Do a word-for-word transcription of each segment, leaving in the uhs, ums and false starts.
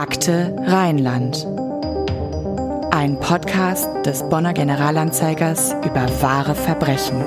Akte Rheinland. Ein Podcast des Bonner Generalanzeigers über wahre Verbrechen.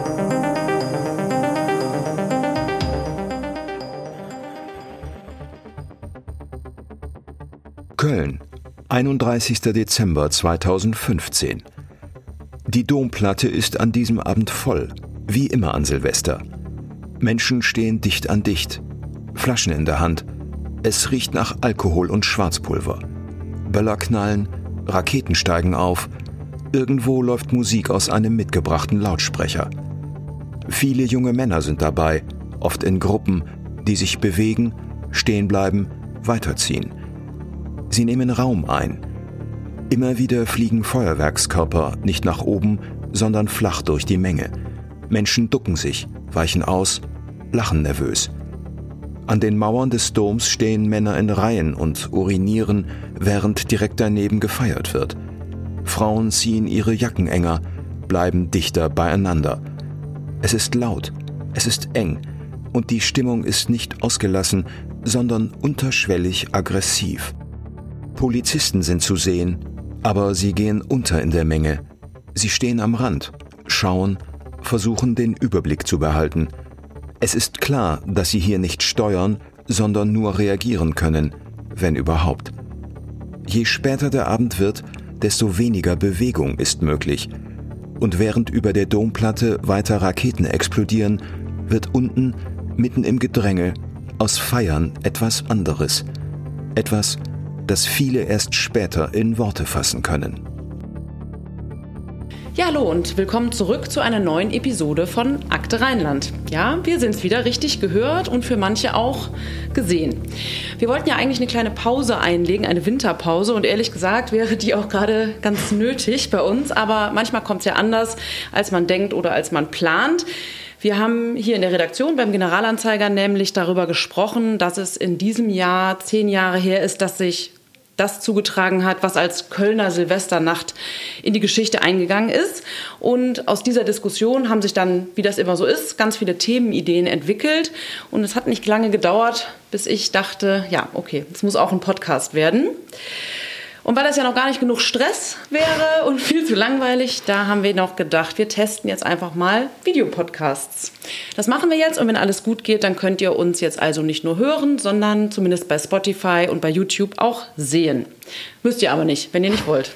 Köln, einunddreißigster Dezember zweitausendfünfzehn. Die Domplatte ist an diesem Abend voll, wie immer an Silvester. Menschen stehen dicht an dicht, Flaschen in der Hand. Es riecht nach Alkohol und Schwarzpulver. Böller knallen, Raketen steigen auf. Irgendwo läuft Musik aus einem mitgebrachten Lautsprecher. Viele junge Männer sind dabei, oft in Gruppen, die sich bewegen, stehen bleiben, weiterziehen. Sie nehmen Raum ein. Immer wieder fliegen Feuerwerkskörper nicht nach oben, sondern flach durch die Menge. Menschen ducken sich, weichen aus, lachen nervös. An den Mauern des Doms stehen Männer in Reihen und urinieren, während direkt daneben gefeiert wird. Frauen ziehen ihre Jacken enger, bleiben dichter beieinander. Es ist laut, es ist eng und die Stimmung ist nicht ausgelassen, sondern unterschwellig aggressiv. Polizisten sind zu sehen, aber sie gehen unter in der Menge. Sie stehen am Rand, schauen, versuchen den Überblick zu behalten. Es ist klar, dass sie hier nicht steuern, sondern nur reagieren können, wenn überhaupt. Je später der Abend wird, desto weniger Bewegung ist möglich. Und während über der Domplatte weiter Raketen explodieren, wird unten, mitten im Gedränge, aus Feiern etwas anderes. Etwas, das viele erst später in Worte fassen können. Ja, hallo und willkommen zurück zu einer neuen Episode von Akte Rheinland. Ja, wir sind es wieder, richtig gehört und für manche auch gesehen. Wir wollten ja eigentlich eine kleine Pause einlegen, eine Winterpause, und ehrlich gesagt wäre die auch gerade ganz nötig bei uns, aber manchmal kommt es ja anders, als man denkt oder als man plant. Wir haben hier in der Redaktion beim Generalanzeiger nämlich darüber gesprochen, dass es in diesem Jahr zehn Jahre her ist, dass sich das zugetragen hat, was als Kölner Silvesternacht in die Geschichte eingegangen ist. Und aus dieser Diskussion haben sich dann, wie das immer so ist, ganz viele Themenideen entwickelt. Und es hat nicht lange gedauert, bis ich dachte, ja, okay, es muss auch ein Podcast werden. Und weil das ja noch gar nicht genug Stress wäre und viel zu langweilig, da haben wir noch gedacht, wir testen jetzt einfach mal Videopodcasts. Das machen wir jetzt, und wenn alles gut geht, dann könnt ihr uns jetzt also nicht nur hören, sondern zumindest bei Spotify und bei YouTube auch sehen. Müsst ihr aber nicht, wenn ihr nicht wollt.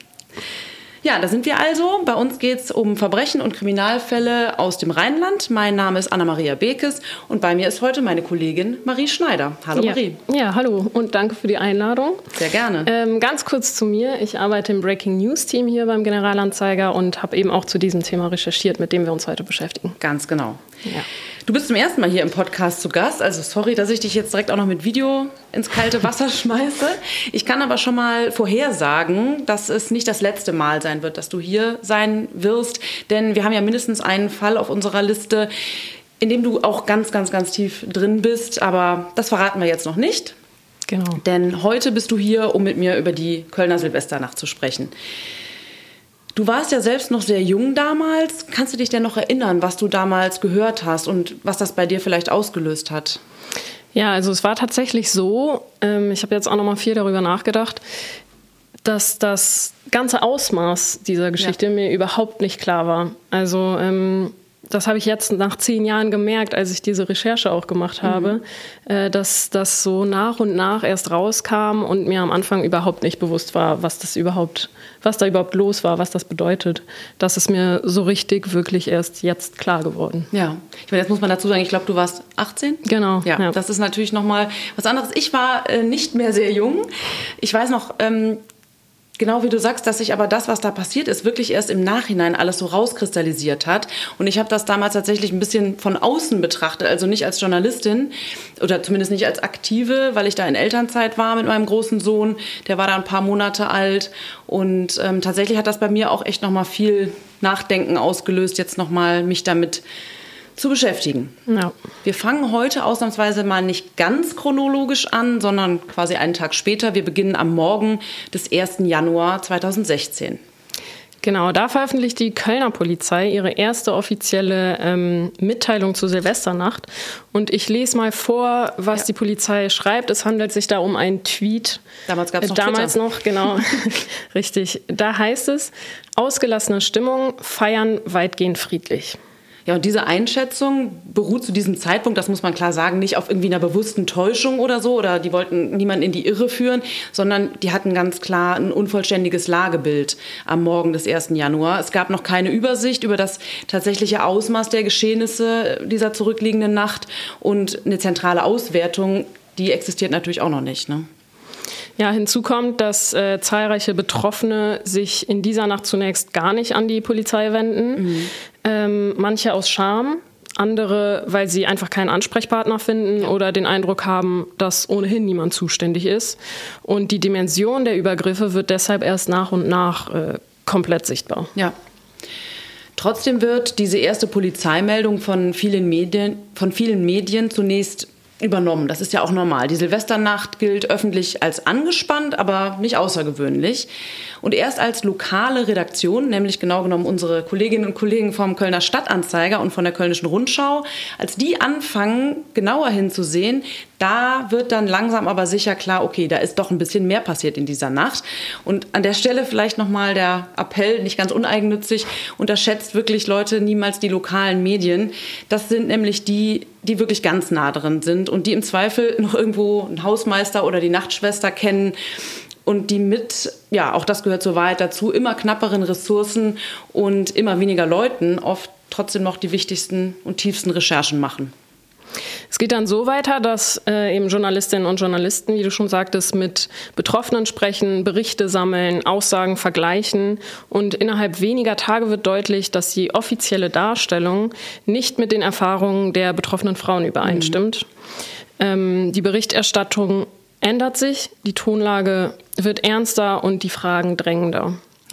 Ja, da sind wir also. Bei uns geht es um Verbrechen und Kriminalfälle aus dem Rheinland. Mein Name ist Anna-Maria Bekes und bei mir ist heute meine Kollegin Marie Schneider. Hallo ja. Marie. Ja, hallo und danke für die Einladung. Sehr gerne. Ähm, ganz kurz zu mir. Ich arbeite im Breaking News Team hier beim Generalanzeiger und habe eben auch zu diesem Thema recherchiert, mit dem wir uns heute beschäftigen. Ganz genau. Ja. Du bist zum ersten Mal hier im Podcast zu Gast, also sorry, dass ich dich jetzt direkt auch noch mit Video ins kalte Wasser schmeiße. Ich kann aber schon mal vorhersagen, dass es nicht das letzte Mal sein wird, dass du hier sein wirst, denn wir haben ja mindestens einen Fall auf unserer Liste, in dem du auch ganz, ganz, ganz tief drin bist, aber das verraten wir jetzt noch nicht. Genau. Denn heute bist du hier, um mit mir über die Kölner Silvesternacht zu sprechen. Du warst ja selbst noch sehr jung damals. Kannst du dich denn noch erinnern, was du damals gehört hast und was das bei dir vielleicht ausgelöst hat? Ja, also es war tatsächlich so, ähm, ich habe jetzt auch noch mal viel darüber nachgedacht, dass das ganze Ausmaß dieser Geschichte ja. mir überhaupt nicht klar war. Also ähm, das habe ich jetzt nach zehn Jahren gemerkt, als ich diese Recherche auch gemacht habe, mhm. äh, dass das so nach und nach erst rauskam und mir am Anfang überhaupt nicht bewusst war, was das überhaupt, was da überhaupt los war, was das bedeutet. Das ist mir so richtig wirklich erst jetzt klar geworden. Ja, ich meine, jetzt muss man dazu sagen, ich glaube, du warst achtzehn? Genau. Ja, ja. Das ist natürlich nochmal was anderes. Ich war äh, nicht mehr sehr jung. Ich weiß noch, ähm, genau wie du sagst, dass sich aber das, was da passiert ist, wirklich erst im Nachhinein alles so rauskristallisiert hat. Und ich habe das damals tatsächlich ein bisschen von außen betrachtet, also nicht als Journalistin oder zumindest nicht als Aktive, weil ich da in Elternzeit war mit meinem großen Sohn. Der war da ein paar Monate alt. Und ähm, tatsächlich hat das bei mir auch echt nochmal viel Nachdenken ausgelöst, jetzt nochmal mich damit zu beschäftigen. Ja. Wir fangen heute ausnahmsweise mal nicht ganz chronologisch an, sondern quasi einen Tag später. Wir beginnen am Morgen des ersten Januar zweitausendsechzehn. Genau, da veröffentlicht die Kölner Polizei ihre erste offizielle ähm, Mitteilung zur Silvesternacht. Und ich lese mal vor, was ja. die Polizei schreibt. Es handelt sich da um einen Tweet. Damals gab es noch äh, Damals Twitter. noch, genau. Richtig. Da heißt es, ausgelassene Stimmung, feiern weitgehend friedlich. Ja, und diese Einschätzung beruht zu diesem Zeitpunkt, das muss man klar sagen, nicht auf irgendwie einer bewussten Täuschung oder so, oder die wollten niemanden in die Irre führen, sondern die hatten ganz klar ein unvollständiges Lagebild am Morgen des ersten Januar. Es gab noch keine Übersicht über das tatsächliche Ausmaß der Geschehnisse dieser zurückliegenden Nacht, und eine zentrale Auswertung, die existiert natürlich auch noch nicht, ne? Ja, hinzu kommt, dass äh, zahlreiche Betroffene sich in dieser Nacht zunächst gar nicht an die Polizei wenden. Mhm. Ähm, manche aus Scham, andere, weil sie einfach keinen Ansprechpartner finden oder den Eindruck haben, dass ohnehin niemand zuständig ist. Und die Dimension der Übergriffe wird deshalb erst nach und nach äh, komplett sichtbar. Ja. Trotzdem wird diese erste Polizeimeldung von vielen Medien, von vielen Medien zunächst übernommen. Das ist ja auch normal. Die Silvesternacht gilt öffentlich als angespannt, aber nicht außergewöhnlich. Und erst als lokale Redaktion, nämlich genau genommen unsere Kolleginnen und Kollegen vom Kölner Stadtanzeiger und von der Kölnischen Rundschau, als die anfangen, genauer hinzusehen, da wird dann langsam aber sicher klar, okay, da ist doch ein bisschen mehr passiert in dieser Nacht. Und an der Stelle vielleicht nochmal der Appell, nicht ganz uneigennützig, unterschätzt wirklich, Leute, niemals die lokalen Medien. Das sind nämlich die, die wirklich ganz nah drin sind und die im Zweifel noch irgendwo einen Hausmeister oder die Nachtschwester kennen und die mit, ja, auch das gehört zur Wahrheit dazu, immer knapperen Ressourcen und immer weniger Leuten oft trotzdem noch die wichtigsten und tiefsten Recherchen machen. Es geht dann so weiter, dass äh, eben Journalistinnen und Journalisten, wie du schon sagtest, mit Betroffenen sprechen, Berichte sammeln, Aussagen vergleichen, und innerhalb weniger Tage wird deutlich, dass die offizielle Darstellung nicht mit den Erfahrungen der betroffenen Frauen übereinstimmt. Mhm. Ähm, die Berichterstattung ändert sich, die Tonlage wird ernster und die Fragen drängender. Ja.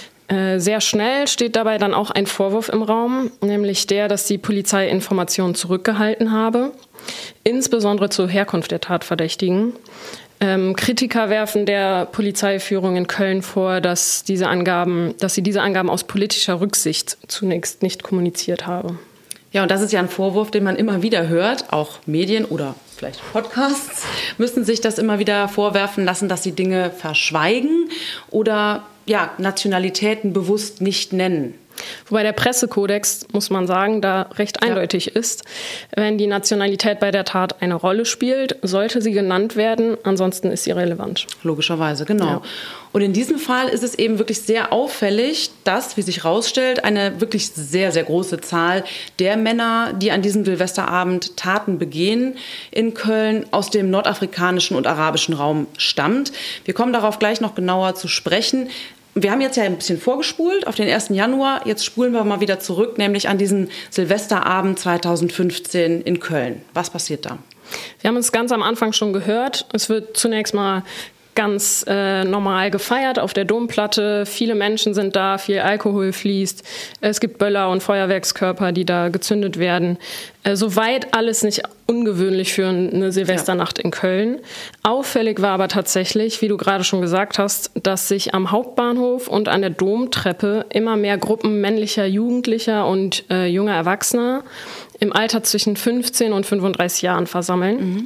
Sehr schnell steht dabei dann auch ein Vorwurf im Raum, nämlich der, dass die Polizei Informationen zurückgehalten habe, insbesondere zur Herkunft der Tatverdächtigen. Ähm, Kritiker werfen der Polizeiführung in Köln vor, dass, diese Angaben, dass sie diese Angaben aus politischer Rücksicht zunächst nicht kommuniziert habe. Ja, und das ist ja ein Vorwurf, den man immer wieder hört. Auch Medien oder vielleicht Podcasts müssen sich das immer wieder vorwerfen lassen, dass sie Dinge verschweigen oder ja, Nationalitäten bewusst nicht nennen. Wobei der Pressekodex, muss man sagen, da recht eindeutig ja. ist. Wenn die Nationalität bei der Tat eine Rolle spielt, sollte sie genannt werden, ansonsten ist sie relevant. Logischerweise, genau. Ja. Und in diesem Fall ist es eben wirklich sehr auffällig, dass, wie sich herausstellt, eine wirklich sehr, sehr große Zahl der Männer, die an diesem Silvesterabend Taten begehen, in Köln aus dem nordafrikanischen und arabischen Raum stammt. Wir kommen darauf gleich noch genauer zu sprechen. Wir haben jetzt ja ein bisschen vorgespult auf den ersten Januar. Jetzt spulen wir mal wieder zurück, nämlich an diesen Silvesterabend zweitausendfünfzehn in Köln. Was passiert da? Wir haben es ganz am Anfang schon gehört. Es wird zunächst mal ganz äh, normal gefeiert auf der Domplatte. Viele Menschen sind da, viel Alkohol fließt. Es gibt Böller und Feuerwerkskörper, die da gezündet werden. Äh, soweit alles nicht ungewöhnlich für eine Silvesternacht ja. in Köln. Auffällig war aber tatsächlich, wie du gerade schon gesagt hast, dass sich am Hauptbahnhof und an der Domtreppe immer mehr Gruppen männlicher Jugendlicher und äh, junger Erwachsener im Alter zwischen fünfzehn und fünfunddreißig Jahren versammeln. Mhm.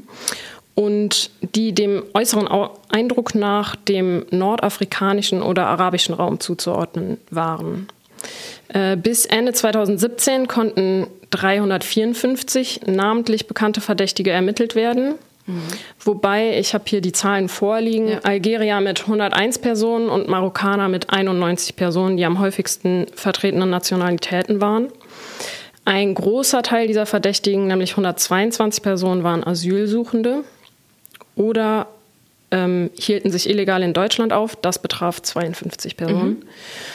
Und die dem äußeren Eindruck nach dem nordafrikanischen oder arabischen Raum zuzuordnen waren. Äh, bis Ende zweitausendsiebzehn konnten dreihundertvierundfünfzig namentlich bekannte Verdächtige ermittelt werden. Mhm. Wobei, ich habe hier die Zahlen vorliegen, ja. Algerier mit hunderteins Personen und Marokkaner mit einundneunzig Personen, die am häufigsten vertretenen Nationalitäten waren. Ein großer Teil dieser Verdächtigen, nämlich hundertzweiundzwanzig Personen, waren Asylsuchende oder ähm, hielten sich illegal in Deutschland auf. Das betraf zweiundfünfzig Personen. Mhm.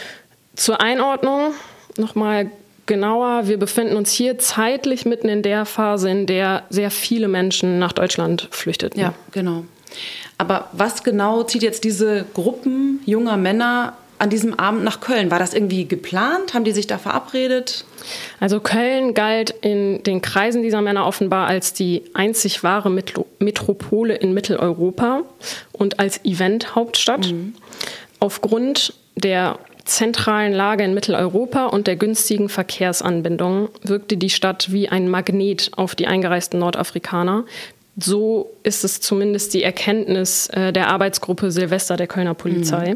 Zur Einordnung nochmal genauer. Wir befinden uns hier zeitlich mitten in der Phase, in der sehr viele Menschen nach Deutschland flüchteten. Ja, genau. Aber was genau zieht jetzt diese Gruppen junger Männer an diesem Abend nach Köln? War das irgendwie geplant? Haben die sich da verabredet? Also Köln galt in den Kreisen dieser Männer offenbar als die einzig wahre Metropole in Mitteleuropa und als Event-Hauptstadt. Mhm. Aufgrund der zentralen Lage in Mitteleuropa und der günstigen Verkehrsanbindung wirkte die Stadt wie ein Magnet auf die eingereisten Nordafrikaner. So ist es zumindest die Erkenntnis äh, der Arbeitsgruppe Silvester der Kölner Polizei. Mhm.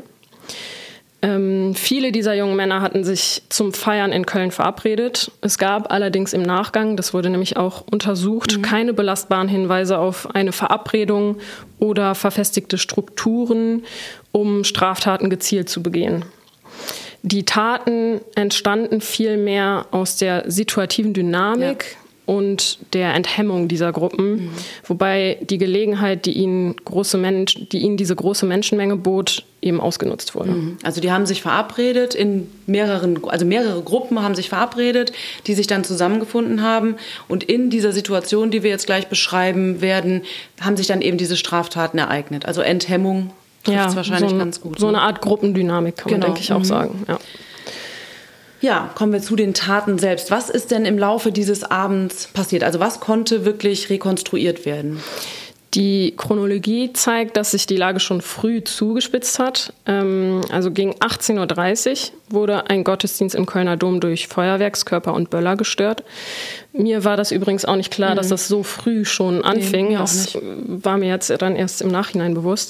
Ähm, viele dieser jungen Männer hatten sich zum Feiern in Köln verabredet. Es gab allerdings im Nachgang, das wurde nämlich auch untersucht, mhm. keine belastbaren Hinweise auf eine Verabredung oder verfestigte Strukturen, um Straftaten gezielt zu begehen. Die Taten entstanden vielmehr aus der situativen Dynamik ja. und der Enthemmung dieser Gruppen, mhm. wobei die Gelegenheit, die ihnen, große Mensch, die ihnen diese große Menschenmenge bot, eben ausgenutzt wurde. Mhm. Also die haben sich verabredet, in mehreren, also mehrere Gruppen haben sich verabredet, die sich dann zusammengefunden haben und in dieser Situation, die wir jetzt gleich beschreiben werden, haben sich dann eben diese Straftaten ereignet. Also Enthemmung trifft es ja, wahrscheinlich so ein, ganz gut. So eine Art Gruppendynamik kann genau. man, denke ich, auch mhm. sagen. Ja. Ja, kommen wir zu den Taten selbst. Was ist denn im Laufe dieses Abends passiert? Also was konnte wirklich rekonstruiert werden? Die Chronologie zeigt, dass sich die Lage schon früh zugespitzt hat. Also gegen achtzehn Uhr dreißig wurde ein Gottesdienst im Kölner Dom durch Feuerwerkskörper und Böller gestört. Mir war das übrigens auch nicht klar, mhm. dass das so früh schon anfing. Nee, das war mir jetzt dann erst im Nachhinein bewusst.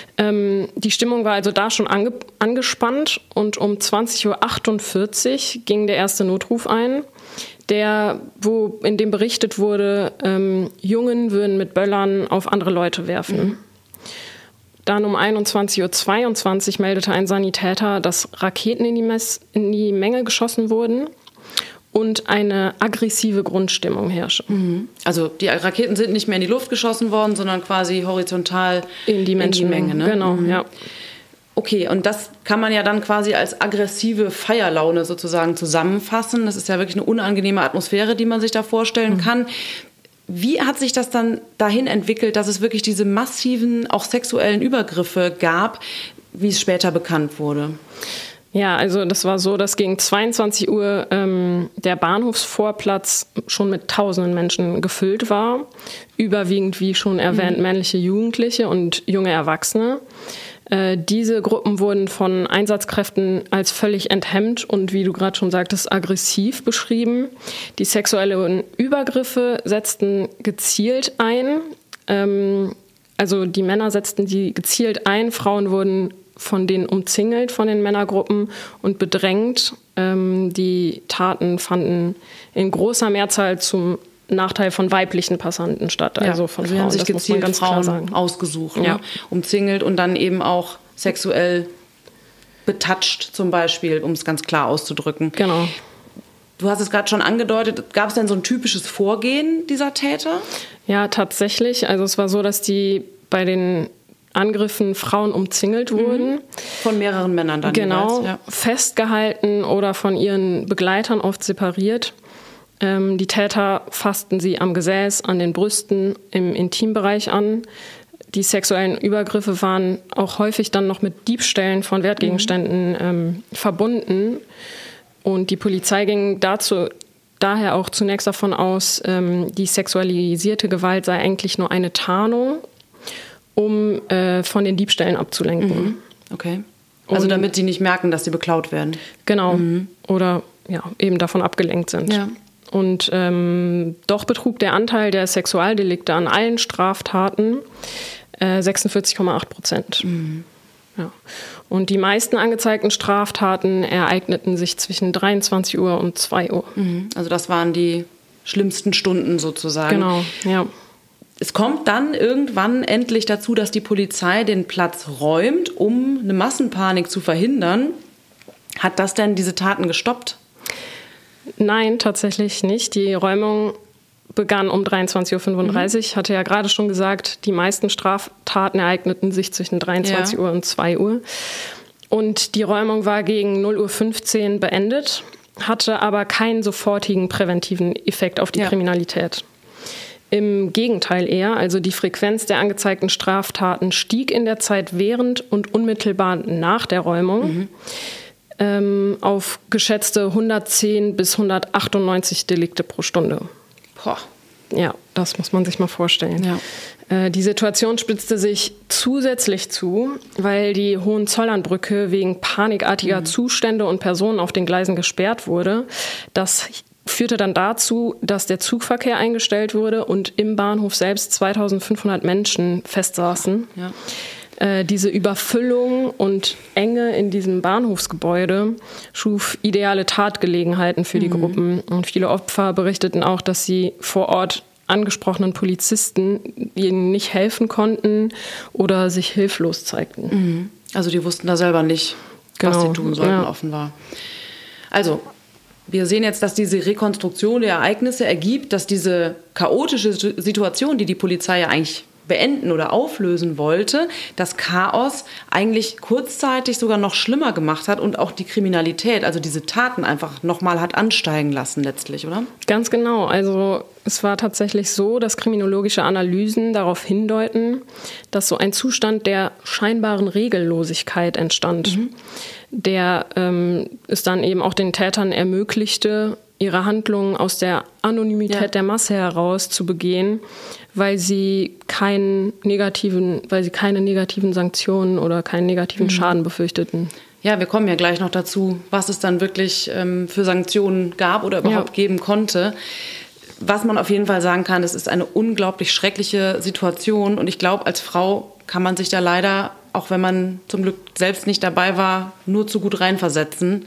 Die Stimmung war also da schon ange- angespannt und um zwanzig Uhr achtundvierzig ging der erste Notruf ein. Der, wo in dem berichtet wurde, ähm, Jungen würden mit Böllern auf andere Leute werfen. Mhm. Dann um einundzwanzig Uhr zweiundzwanzig meldete ein Sanitäter, dass Raketen in die, Mess- in die Menge geschossen wurden und eine aggressive Grundstimmung herrsche. Mhm. Also die Raketen sind nicht mehr in die Luft geschossen worden, sondern quasi horizontal in die Menschenmenge. In die Menge, ne? Genau, mhm. ja. Okay, und das kann man ja dann quasi als aggressive Feierlaune sozusagen zusammenfassen. Das ist ja wirklich eine unangenehme Atmosphäre, die man sich da vorstellen mhm. kann. Wie hat sich das dann dahin entwickelt, dass es wirklich diese massiven, auch sexuellen Übergriffe gab, wie es später bekannt wurde? Ja, also das war so, dass gegen zweiundzwanzig Uhr ähm, der Bahnhofsvorplatz schon mit tausenden Menschen gefüllt war. Überwiegend, wie schon erwähnt, mhm. männliche Jugendliche und junge Erwachsene. Äh, diese Gruppen wurden von Einsatzkräften als völlig enthemmt und, wie du gerade schon sagtest, aggressiv beschrieben. Die sexuellen Übergriffe setzten gezielt ein. Ähm, also die Männer setzten sie gezielt ein. Frauen wurden von denen umzingelt, von den Männergruppen und bedrängt. Ähm, die Taten fanden in großer Mehrzahl zum Nachteil von weiblichen Passanten statt, also ja, von also Frauen. Haben sich das gezielt muss man ganz Frauen klar sagen. Ausgesucht, ja. ne? Umzingelt und dann eben auch sexuell betatscht zum Beispiel, um es ganz klar auszudrücken. Genau. Du hast es gerade schon angedeutet, gab es denn so ein typisches Vorgehen dieser Täter? Ja, tatsächlich. Also es war so, dass die bei den Angriffen Frauen umzingelt wurden. Von mehreren Männern dann Genau, jeweils, ja. festgehalten oder von ihren Begleitern oft separiert. Ähm, die Täter fassten sie am Gesäß, an den Brüsten, im Intimbereich an. Die sexuellen Übergriffe waren auch häufig dann noch mit Diebstählen von Wertgegenständen mhm. ähm, verbunden. Und die Polizei ging dazu daher auch zunächst davon aus, ähm, die sexualisierte Gewalt sei eigentlich nur eine Tarnung, um äh, von den Diebstählen abzulenken. Mhm. Okay. Also Und, damit sie nicht merken, dass sie beklaut werden. Genau. Mhm. Oder ja, eben davon abgelenkt sind. Ja. Und ähm, doch betrug der Anteil der Sexualdelikte an allen Straftaten äh, sechsundvierzig Komma acht Prozent. Mhm. Ja. Und die meisten angezeigten Straftaten ereigneten sich zwischen dreiundzwanzig Uhr und zwei Uhr. Mhm. Also das waren die schlimmsten Stunden sozusagen. Genau, ja. Es kommt dann irgendwann endlich dazu, dass die Polizei den Platz räumt, um eine Massenpanik zu verhindern. Hat das denn diese Taten gestoppt? Nein, tatsächlich nicht. Die Räumung begann um dreiundzwanzig Uhr fünfunddreißig. Ich mhm. hatte ja gerade schon gesagt, die meisten Straftaten ereigneten sich zwischen dreiundzwanzig Uhr und zwei Uhr. Und die Räumung war gegen null Uhr fünfzehn beendet, hatte aber keinen sofortigen präventiven Effekt auf die ja. Kriminalität. Im Gegenteil eher, also die Frequenz der angezeigten Straftaten stieg in der Zeit während und unmittelbar nach der Räumung. Mhm. Ähm, auf geschätzte hundertzehn bis hundertachtundneunzig Delikte pro Stunde. Boah. Ja, Das muss man sich mal vorstellen. Ja. Äh, die Situation spitzte sich zusätzlich zu, weil die Hohenzollernbrücke wegen panikartiger mhm. Zustände und Personen auf den Gleisen gesperrt wurde. Das führte dann dazu, dass der Zugverkehr eingestellt wurde und im Bahnhof selbst zweitausendfünfhundert Menschen festsaßen. Ja. Äh, diese Überfüllung und Enge in diesem Bahnhofsgebäude schuf ideale Tatgelegenheiten für die mhm. Gruppen. Und viele Opfer berichteten auch, dass sie vor Ort angesprochenen Polizisten ihnen nicht helfen konnten oder sich hilflos zeigten. Mhm. Also die wussten da selber nicht, genau. was sie tun sollten, ja. offenbar. Also wir sehen jetzt, dass diese Rekonstruktion der Ereignisse ergibt, dass diese chaotische Situation, die die Polizei ja eigentlich beenden oder auflösen wollte, das Chaos eigentlich kurzzeitig sogar noch schlimmer gemacht hat und auch die Kriminalität, also diese Taten einfach nochmal hat ansteigen lassen letztlich, oder? Ganz genau. Also es war tatsächlich so, dass kriminologische Analysen darauf hindeuten, dass so ein Zustand der scheinbaren Regellosigkeit entstand, mhm. der ähm, es dann eben auch den Tätern ermöglichte, ihre Handlungen aus der Anonymität ja. der Masse heraus zu begehen, weil sie keinen negativen, weil sie keine negativen Sanktionen oder keinen negativen mhm. Schaden befürchteten. Ja, wir kommen ja gleich noch dazu, was es dann wirklich ähm, für Sanktionen gab oder überhaupt ja. geben konnte. Was man auf jeden Fall sagen kann, es ist eine unglaublich schreckliche Situation und ich glaube, als Frau kann man sich da leider, auch wenn man zum Glück selbst nicht dabei war, nur zu gut reinversetzen.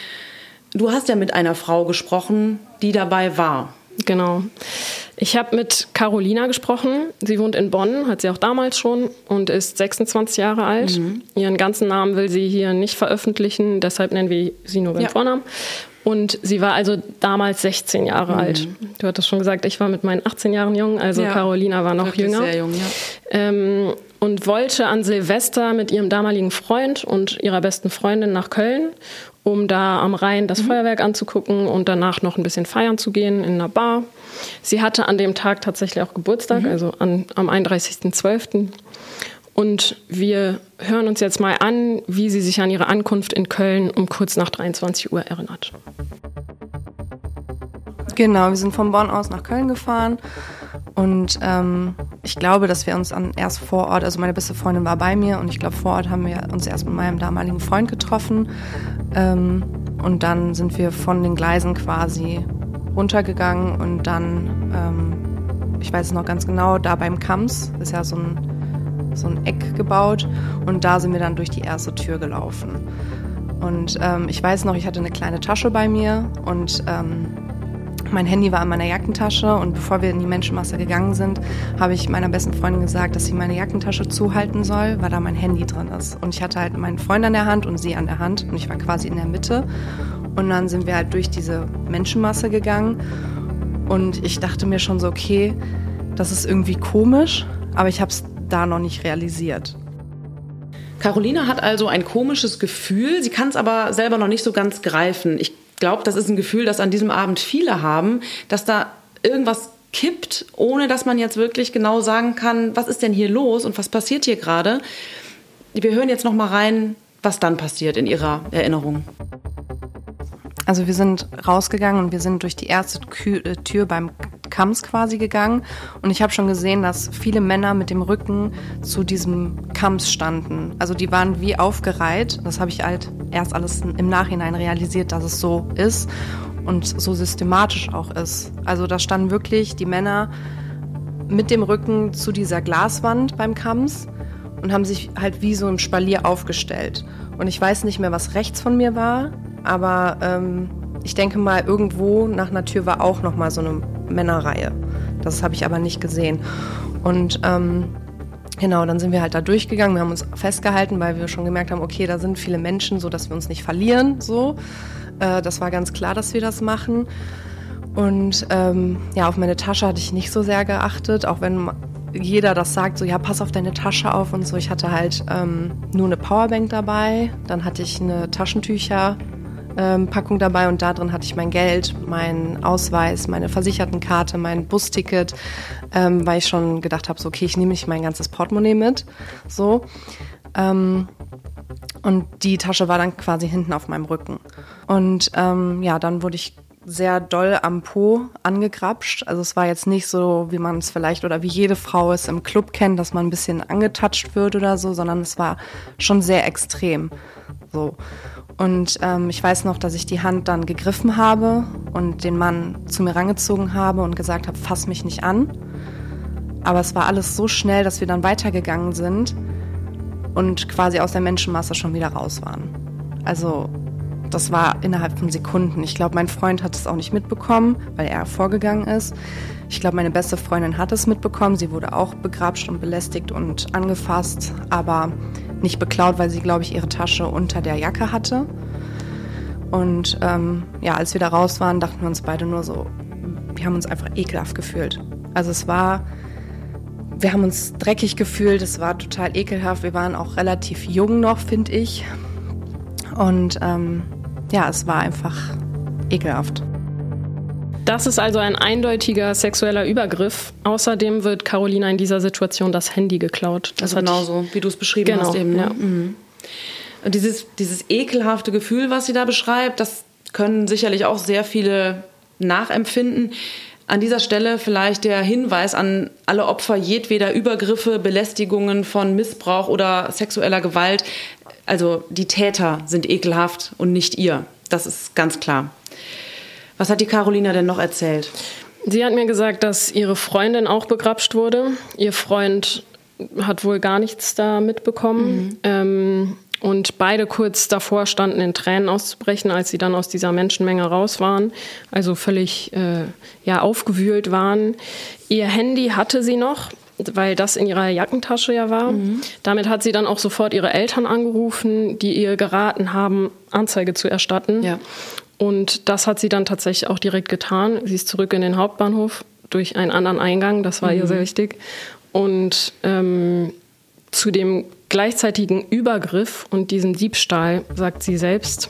Du hast ja mit einer Frau gesprochen, die dabei war. Genau. Ich habe mit Carolina gesprochen. Sie wohnt in Bonn, hat sie auch damals schon und ist sechsundzwanzig Jahre alt. Mhm. Ihren ganzen Namen will sie hier nicht veröffentlichen, deshalb nennen wir sie nur beim ja. Vornamen. Und sie war also damals sechzehn Jahre mhm. alt. Du hattest schon gesagt, ich war mit meinen achtzehn Jahren jung, also ja. Carolina war noch Wirklich jünger. Sehr jung, ja. Ähm, und wollte an Silvester mit ihrem damaligen Freund und ihrer besten Freundin nach Köln, um da am Rhein das mhm. Feuerwerk anzugucken und danach noch ein bisschen feiern zu gehen in einer Bar. Sie hatte an dem Tag tatsächlich auch Geburtstag, mhm. also an, am einunddreißigsten zwölften Und wir hören uns jetzt mal an, wie sie sich an ihre Ankunft in Köln um kurz nach dreiundzwanzig Uhr erinnert. Genau, wir sind von Bonn aus nach Köln gefahren und ähm, ich glaube, dass wir uns an, erst vor Ort, also meine beste Freundin war bei mir und ich glaube, vor Ort haben wir uns erst mit meinem damaligen Freund getroffen ähm, und dann sind wir von den Gleisen quasi runtergegangen und dann, ähm, ich weiß es noch ganz genau, da beim Kamms ist ja so ein, so ein Eck gebaut und da sind wir dann durch die erste Tür gelaufen. Und ähm, ich weiß noch, ich hatte eine kleine Tasche bei mir und ähm, mein Handy war in meiner Jackentasche und bevor wir in die Menschenmasse gegangen sind, habe ich meiner besten Freundin gesagt, dass sie meine Jackentasche zuhalten soll, weil da mein Handy drin ist. Und ich hatte halt meinen Freund an der Hand und sie an der Hand und ich war quasi in der Mitte. Und dann sind wir halt durch diese Menschenmasse gegangen und ich dachte mir schon so, okay, das ist irgendwie komisch, aber ich habe es da noch nicht realisiert. Carolina hat also ein komisches Gefühl, sie kann es aber selber noch nicht so ganz greifen. Ich glaube, das ist ein Gefühl, das an diesem Abend viele haben, dass da irgendwas kippt, ohne dass man jetzt wirklich genau sagen kann, was ist denn hier los und was passiert hier gerade. Wir hören jetzt noch mal rein, was dann passiert in ihrer Erinnerung. Also wir sind rausgegangen und wir sind durch die erste Tür beim Kamms quasi gegangen und ich habe schon gesehen, dass viele Männer mit dem Rücken zu diesem Kamms standen. Also die waren wie aufgereiht. Das habe ich halt erst alles im Nachhinein realisiert, dass es so ist und so systematisch auch ist. Also da standen wirklich die Männer mit dem Rücken zu dieser Glaswand beim Kamms und haben sich halt wie so im Spalier aufgestellt. Und ich weiß nicht mehr, was rechts von mir war, aber ähm, ich denke mal, irgendwo nach einer Tür war auch noch mal so eine Männerreihe. Das habe ich aber nicht gesehen. Und ähm, genau, dann sind wir halt da durchgegangen. Wir haben uns festgehalten, weil wir schon gemerkt haben, okay, da sind viele Menschen, so dass wir uns nicht verlieren. So, äh, das war ganz klar, dass wir das machen. Und ähm, ja, auf meine Tasche hatte ich nicht so sehr geachtet, auch wenn jeder das sagt, so ja, pass auf deine Tasche auf und so. Ich hatte halt ähm, nur eine Powerbank dabei, dann hatte ich eine Taschentücher. Ähm, Packung dabei und da drin hatte ich mein Geld, meinen Ausweis, meine Versichertenkarte, mein Busticket, ähm, weil ich schon gedacht habe, so okay, ich nehme nicht mein ganzes Portemonnaie mit, so. Ähm, und die Tasche war dann quasi hinten auf meinem Rücken. Und ähm, ja, dann wurde ich sehr doll am Po angegrapscht. Also es war jetzt nicht so, wie man es vielleicht oder wie jede Frau es im Club kennt, dass man ein bisschen angetatscht wird oder so, sondern es war schon sehr extrem. So. Und ähm, ich weiß noch, dass ich die Hand dann gegriffen habe und den Mann zu mir rangezogen habe und gesagt habe, fass mich nicht an. Aber es war alles so schnell, dass wir dann weitergegangen sind und quasi aus der Menschenmasse schon wieder raus waren. Also das war innerhalb von Sekunden. Ich glaube, mein Freund hat es auch nicht mitbekommen, weil er vorgegangen ist. Ich glaube, meine beste Freundin hat es mitbekommen. Sie wurde auch begrapscht und belästigt und angefasst, aber nicht beklaut, weil sie, glaube ich, ihre Tasche unter der Jacke hatte. Und ähm, ja, als wir da raus waren, dachten wir uns beide nur so, wir haben uns einfach ekelhaft gefühlt. Also es war, wir haben uns dreckig gefühlt, es war total ekelhaft. Wir waren auch relativ jung noch, finde ich. Und ähm, ja, es war einfach ekelhaft. Das ist also ein eindeutiger sexueller Übergriff. Außerdem wird Carolina in dieser Situation das Handy geklaut. Das also genauso, wie du es beschrieben genau, hast eben. Ne? Ja. Mhm. Und dieses, dieses ekelhafte Gefühl, was sie da beschreibt, das können sicherlich auch sehr viele nachempfinden. An dieser Stelle vielleicht der Hinweis an alle Opfer jedweder Übergriffe, Belästigungen von Missbrauch oder sexueller Gewalt. Also die Täter sind ekelhaft und nicht ihr. Das ist ganz klar. Was hat die Carolina denn noch erzählt? Sie hat mir gesagt, dass ihre Freundin auch begrapscht wurde. Ihr Freund hat wohl gar nichts da mitbekommen. Mhm. Ähm, und beide kurz davor standen, in Tränen auszubrechen, als sie dann aus dieser Menschenmenge raus waren. Also völlig äh, ja, aufgewühlt waren. Ihr Handy hatte sie noch, weil das in ihrer Jackentasche ja war. Mhm. Damit hat sie dann auch sofort ihre Eltern angerufen, die ihr geraten haben, Anzeige zu erstatten. Ja. Und das hat sie dann tatsächlich auch direkt getan. Sie ist zurück in den Hauptbahnhof durch einen anderen Eingang, das war mhm. ihr sehr wichtig. Und ähm, zu dem gleichzeitigen Übergriff und diesem Diebstahl sagt sie selbst: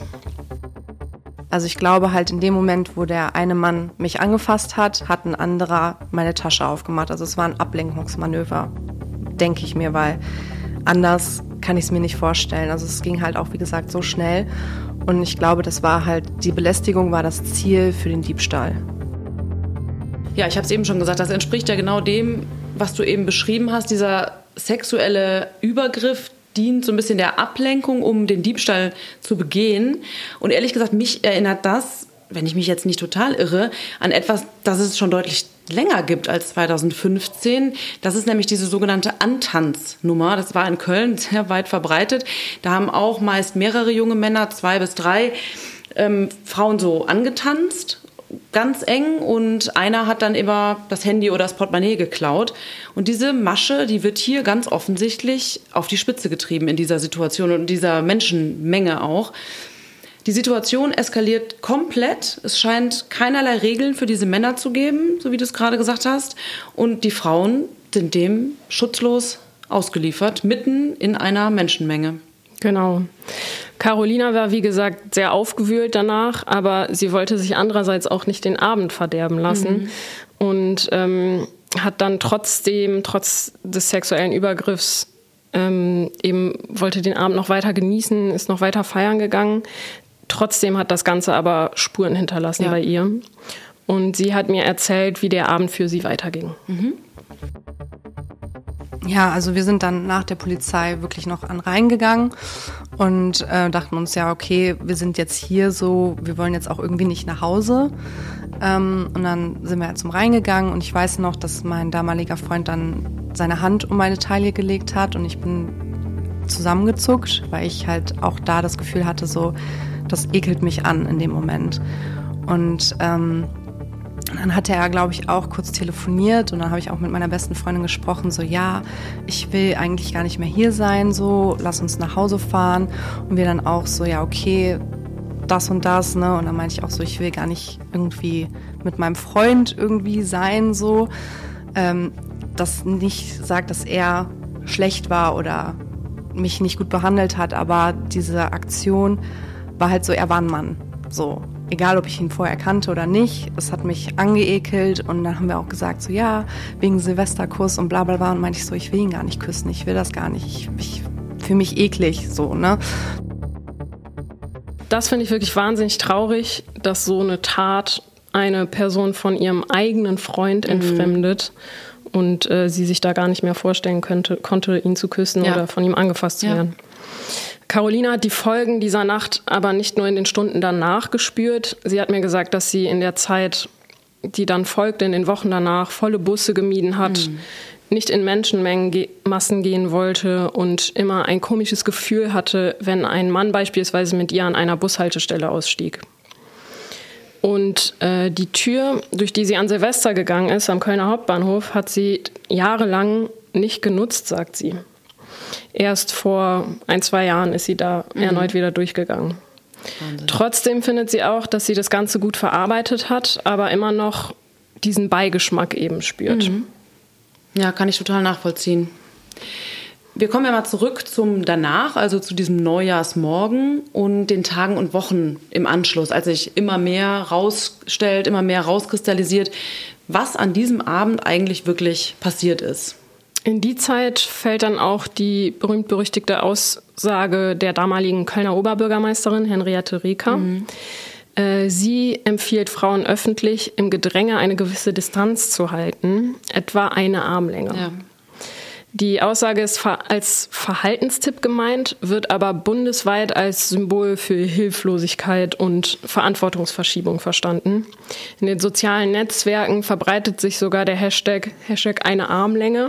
Also ich glaube halt in dem Moment, wo der eine Mann mich angefasst hat, hat ein anderer meine Tasche aufgemacht. Also es war ein Ablenkungsmanöver, denke ich mir, weil anders kann ich es mir nicht vorstellen. Also es ging halt auch, wie gesagt, so schnell. Und ich glaube, das war halt, die Belästigung war das Ziel für den Diebstahl. Ja, ich habe es eben schon gesagt, das entspricht ja genau dem, was du eben beschrieben hast. Dieser sexuelle Übergriff dient so ein bisschen der Ablenkung, um den Diebstahl zu begehen. Und ehrlich gesagt, mich erinnert das, wenn ich mich jetzt nicht total irre, an etwas, das es schon deutlich länger gibt als zweitausendfünfzehn. Das ist nämlich diese sogenannte Antanznummer. Das war in Köln sehr weit verbreitet. Da haben auch meist mehrere junge Männer, zwei bis drei ähm, Frauen so angetanzt, ganz eng, und einer hat dann immer das Handy oder das Portemonnaie geklaut. Und diese Masche, die wird hier ganz offensichtlich auf die Spitze getrieben in dieser Situation und in dieser Menschenmenge auch. Die Situation eskaliert komplett. Es scheint keinerlei Regeln für diese Männer zu geben, so wie du es gerade gesagt hast. Und die Frauen sind dem schutzlos ausgeliefert, mitten in einer Menschenmenge. Genau. Carolina war, wie gesagt, sehr aufgewühlt danach, aber sie wollte sich andererseits auch nicht den Abend verderben lassen. Mhm. Und ähm, hat dann trotzdem, trotz des sexuellen Übergriffs, ähm, eben wollte den Abend noch weiter genießen, ist noch weiter feiern gegangen. Trotzdem hat das Ganze aber Spuren hinterlassen ja. bei ihr. Und sie hat mir erzählt, wie der Abend für sie weiterging. Mhm. Ja, also wir sind dann nach der Polizei wirklich noch an Rhein gegangen und äh, dachten uns, ja, okay, wir sind jetzt hier so, wir wollen jetzt auch irgendwie nicht nach Hause. Ähm, und dann sind wir halt zum Rhein gegangen und ich weiß noch, dass mein damaliger Freund dann seine Hand um meine Taille gelegt hat und ich bin zusammengezuckt, weil ich halt auch da das Gefühl hatte, so, das ekelt mich an in dem Moment. Und ähm, dann hatte er, glaube ich, auch kurz telefoniert und dann habe ich auch mit meiner besten Freundin gesprochen, so, ja, ich will eigentlich gar nicht mehr hier sein, so, lass uns nach Hause fahren. Und wir dann auch so, ja, okay, das und das, ne? Und dann meinte ich auch so, ich will gar nicht irgendwie mit meinem Freund irgendwie sein, so. Ähm, das nicht sagt, dass er schlecht war oder mich nicht gut behandelt hat, aber diese Aktion war halt so, er war ein Mann, so. Egal, ob ich ihn vorher kannte oder nicht, es hat mich angeekelt und dann haben wir auch gesagt, so ja, wegen Silvesterkuss und bla bla bla und meinte ich so, ich will ihn gar nicht küssen, ich will das gar nicht, ich, ich fühle mich eklig, so, ne. das finde ich wirklich wahnsinnig traurig, dass so eine Tat eine Person von ihrem eigenen Freund entfremdet mhm. und äh, sie sich da gar nicht mehr vorstellen könnte, konnte, ihn zu küssen ja. oder von ihm angefasst zu ja. werden. Carolina hat die Folgen dieser Nacht aber nicht nur in den Stunden danach gespürt. Sie hat mir gesagt, dass sie in der Zeit, die dann folgte, in den Wochen danach, volle Busse gemieden hat, mhm. nicht in Menschenmengen ge- Massen gehen wollte und immer ein komisches Gefühl hatte, wenn ein Mann beispielsweise mit ihr an einer Bushaltestelle ausstieg. Und äh, die Tür, durch die sie an Silvester gegangen ist, am Kölner Hauptbahnhof, hat sie jahrelang nicht genutzt, sagt sie. Erst vor ein, zwei Jahren ist sie da mhm. erneut wieder durchgegangen. Wahnsinn. Trotzdem findet sie auch, dass sie das Ganze gut verarbeitet hat, aber immer noch diesen Beigeschmack eben spürt. Mhm. Ja, kann ich total nachvollziehen. Wir kommen ja mal zurück zum danach, also zu diesem Neujahrsmorgen und den Tagen und Wochen im Anschluss, als sich immer mehr rausstellt, immer mehr rauskristallisiert, was an diesem Abend eigentlich wirklich passiert ist. In die Zeit fällt dann auch die berühmt-berüchtigte Aussage der damaligen Kölner Oberbürgermeisterin Henriette Reker. Mhm. Äh, sie empfiehlt Frauen öffentlich, im Gedränge eine gewisse Distanz zu halten, etwa eine Armlänge. Ja. Die Aussage ist als Verhaltenstipp gemeint, wird aber bundesweit als Symbol für Hilflosigkeit und Verantwortungsverschiebung verstanden. In den sozialen Netzwerken verbreitet sich sogar der Hashtag, Hashtag eine Armlänge.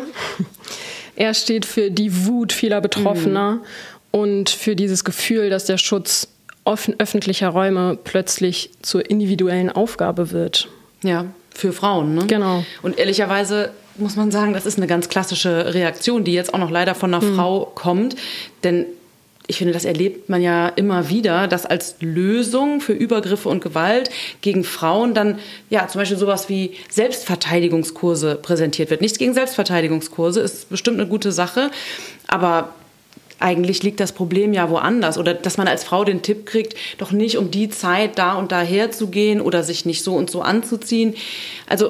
Er steht für die Wut vieler Betroffener mhm. und für dieses Gefühl, dass der Schutz öffentlicher Räume plötzlich zur individuellen Aufgabe wird. Ja, für Frauen, ne? Genau. Und ehrlicherweise muss man sagen, das ist eine ganz klassische Reaktion, die jetzt auch noch leider von einer mhm. Frau kommt. Denn ich finde, das erlebt man ja immer wieder, dass als Lösung für Übergriffe und Gewalt gegen Frauen dann ja zum Beispiel sowas wie Selbstverteidigungskurse präsentiert wird. Nichts gegen Selbstverteidigungskurse, ist bestimmt eine gute Sache, aber eigentlich liegt das Problem ja woanders. Oder dass man als Frau den Tipp kriegt, doch nicht um die Zeit da und daher zu gehen oder sich nicht so und so anzuziehen. Also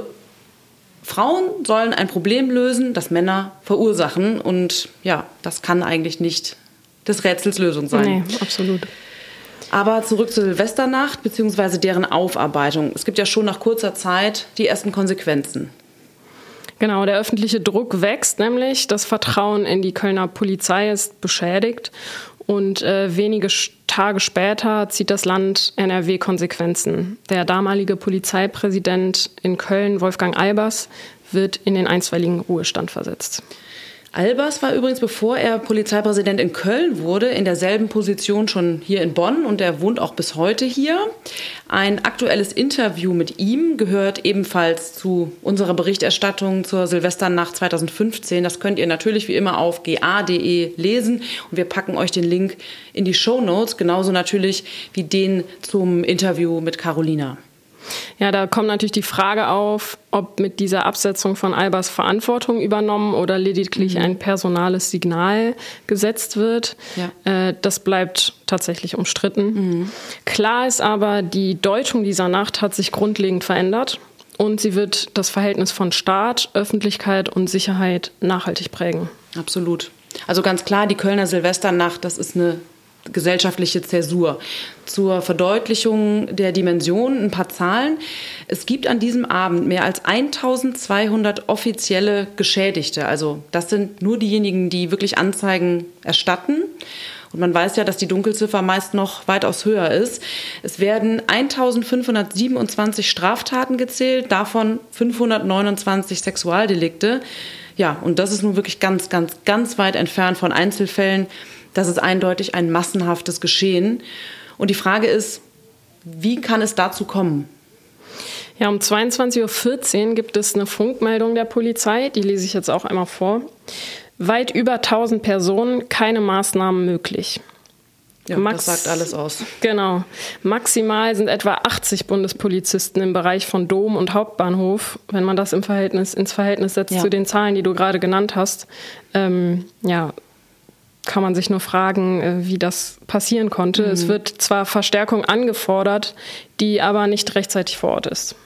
Frauen sollen ein Problem lösen, das Männer verursachen. Und ja, das kann eigentlich nicht des Rätsels Lösung sein. Nee, absolut. Aber zurück zur Silvesternacht bzw. deren Aufarbeitung. Es gibt ja schon nach kurzer Zeit die ersten Konsequenzen. Genau, der öffentliche Druck wächst nämlich. Das Vertrauen in die Kölner Polizei ist beschädigt. Und äh, wenige Tage später zieht das Land N R W Konsequenzen. Der damalige Polizeipräsident in Köln, Wolfgang Albers, wird in den einstweiligen Ruhestand versetzt. Albers war übrigens, bevor er Polizeipräsident in Köln wurde, in derselben Position schon hier in Bonn und er wohnt auch bis heute hier. Ein aktuelles Interview mit ihm gehört ebenfalls zu unserer Berichterstattung zur Silvesternacht zweitausendfünfzehn. Das könnt ihr natürlich wie immer auf g a punkt d e lesen und wir packen euch den Link in die Shownotes, genauso natürlich wie den zum Interview mit Carolina. Ja, da kommt natürlich die Frage auf, ob mit dieser Absetzung von Albers Verantwortung übernommen oder lediglich mhm. ein personales Signal gesetzt wird. Ja. Äh, das bleibt tatsächlich umstritten. Mhm. Klar ist aber, die Deutung dieser Nacht hat sich grundlegend verändert und sie wird das Verhältnis von Staat, Öffentlichkeit und Sicherheit nachhaltig prägen. Absolut. Also ganz klar, die Kölner Silvesternacht, das ist eine gesellschaftliche Zäsur. Zur Verdeutlichung der Dimension ein paar Zahlen. Es gibt an diesem Abend mehr als eintausendzweihundert offizielle Geschädigte. Also das sind nur diejenigen, die wirklich Anzeigen erstatten. Und man weiß ja, dass die Dunkelziffer meist noch weitaus höher ist. Es werden eintausendfünfhundertsiebenundzwanzig Straftaten gezählt, davon fünfhundertneunundzwanzig Sexualdelikte. Ja, und das ist nun wirklich ganz, ganz, ganz weit entfernt von Einzelfällen. Das ist eindeutig ein massenhaftes Geschehen. Und die Frage ist, wie kann es dazu kommen? Ja, um zweiundzwanzig Uhr vierzehn gibt es eine Funkmeldung der Polizei, die lese ich jetzt auch einmal vor. Weit über tausend Personen, keine Maßnahmen möglich. Ja, Max, das sagt alles aus. Genau. Maximal sind etwa achtzig Bundespolizisten im Bereich von Dom und Hauptbahnhof, wenn man das im Verhältnis, ins Verhältnis setzt ja. zu den Zahlen, die du gerade genannt hast. Ähm, ja, kann man sich nur fragen, wie das passieren konnte. Mhm. Es wird zwar Verstärkung angefordert, die aber nicht rechtzeitig vor Ort ist.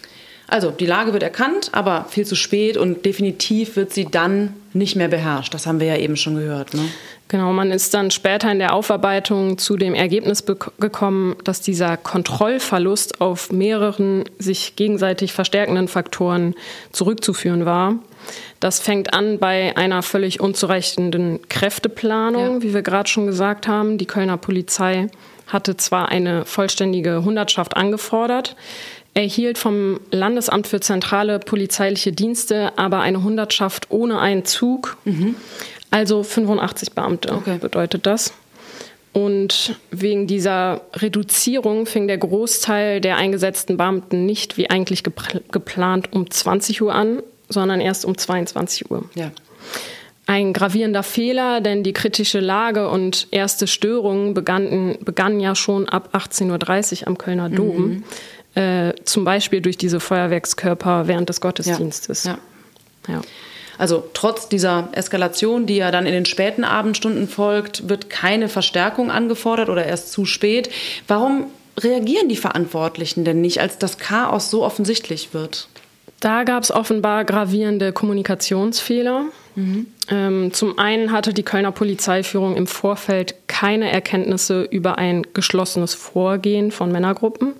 Also die Lage wird erkannt, aber viel zu spät und definitiv wird sie dann nicht mehr beherrscht. Das haben wir ja eben schon gehört, ne? Genau, man ist dann später in der Aufarbeitung zu dem Ergebnis be- gekommen, dass dieser Kontrollverlust auf mehreren sich gegenseitig verstärkenden Faktoren zurückzuführen war. Das fängt an bei einer völlig unzureichenden Kräfteplanung, ja. wie wir gerade schon gesagt haben. Die Kölner Polizei hatte zwar eine vollständige Hundertschaft angefordert, erhielt vom Landesamt für zentrale polizeiliche Dienste aber eine Hundertschaft ohne einen Zug. Mhm. Also fünfundachtzig Beamte okay. bedeutet das. Und wegen dieser Reduzierung fing der Großteil der eingesetzten Beamten nicht wie eigentlich gepl- geplant um zwanzig Uhr an, sondern erst um zweiundzwanzig Uhr. Ja. Ein gravierender Fehler, denn die kritische Lage und erste Störungen begannen, begannen ja schon ab achtzehn Uhr dreißig am Kölner Dom, mhm. äh, zum Beispiel durch diese Feuerwerkskörper während des Gottesdienstes. Ja. Ja. Ja. Also trotz dieser Eskalation, die ja dann in den späten Abendstunden folgt, wird keine Verstärkung angefordert oder erst zu spät. Warum reagieren die Verantwortlichen denn nicht, als das Chaos so offensichtlich wird? Da gab es offenbar gravierende Kommunikationsfehler. Mhm. Ähm, zum einen hatte die Kölner Polizeiführung im Vorfeld keine Erkenntnisse über ein geschlossenes Vorgehen von Männergruppen.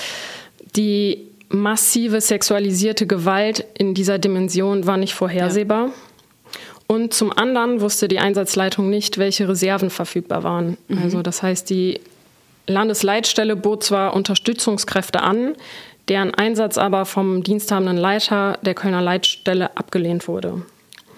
Die massive sexualisierte Gewalt in dieser Dimension war nicht vorhersehbar. Ja. Und zum anderen wusste die Einsatzleitung nicht, welche Reserven verfügbar waren. Mhm. Also das heißt, die Landesleitstelle bot zwar Unterstützungskräfte an, deren Einsatz aber vom diensthabenden Leiter der Kölner Leitstelle abgelehnt wurde. Mhm.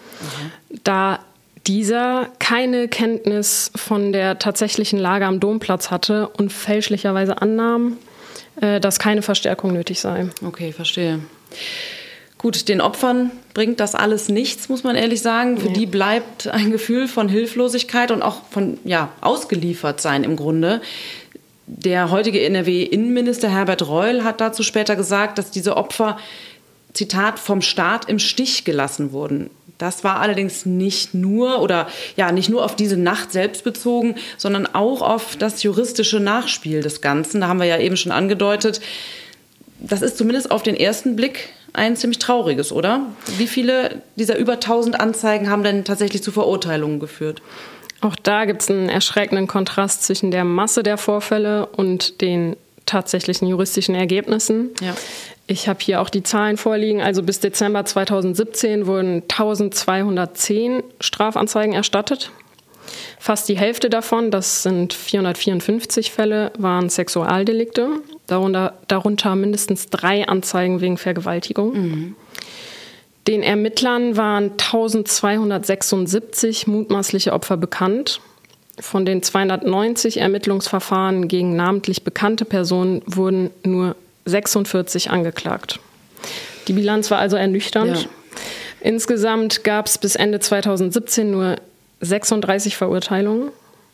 Da dieser keine Kenntnis von der tatsächlichen Lage am Domplatz hatte und fälschlicherweise annahm, dass keine Verstärkung nötig sei. Okay, verstehe. Gut, den Opfern bringt das alles nichts, muss man ehrlich sagen. Für ja. die bleibt ein Gefühl von Hilflosigkeit und auch von ja, ausgeliefert sein im Grunde. Der heutige N R W-Innenminister Herbert Reul hat dazu später gesagt, dass diese Opfer, Zitat, vom Staat im Stich gelassen wurden. Das war allerdings nicht nur oder ja nicht nur auf diese Nacht selbst bezogen, sondern auch auf das juristische Nachspiel des Ganzen. Da haben wir ja eben schon angedeutet. Das ist zumindest auf den ersten Blick ein ziemlich trauriges, oder? Wie viele dieser über tausend Anzeigen haben denn tatsächlich zu Verurteilungen geführt? Auch da gibt es einen erschreckenden Kontrast zwischen der Masse der Vorfälle und den tatsächlichen juristischen Ergebnissen. Ja. Ich habe hier auch die Zahlen vorliegen. Also bis Dezember zweitausendsiebzehn wurden eintausendzweihundertzehn Strafanzeigen erstattet. Fast die Hälfte davon, das sind vierhundertvierundfünfzig Fälle, waren Sexualdelikte. Darunter, darunter mindestens drei Anzeigen wegen Vergewaltigung. Mhm. Den Ermittlern waren eintausendzweihundertsechsundsiebzig mutmaßliche Opfer bekannt. Von den zweihundertneunzig Ermittlungsverfahren gegen namentlich bekannte Personen wurden nur sechsundvierzig angeklagt. Die Bilanz war also ernüchternd. Ja. Insgesamt gab es bis Ende zweitausendsiebzehn nur sechsunddreißig Verurteilungen.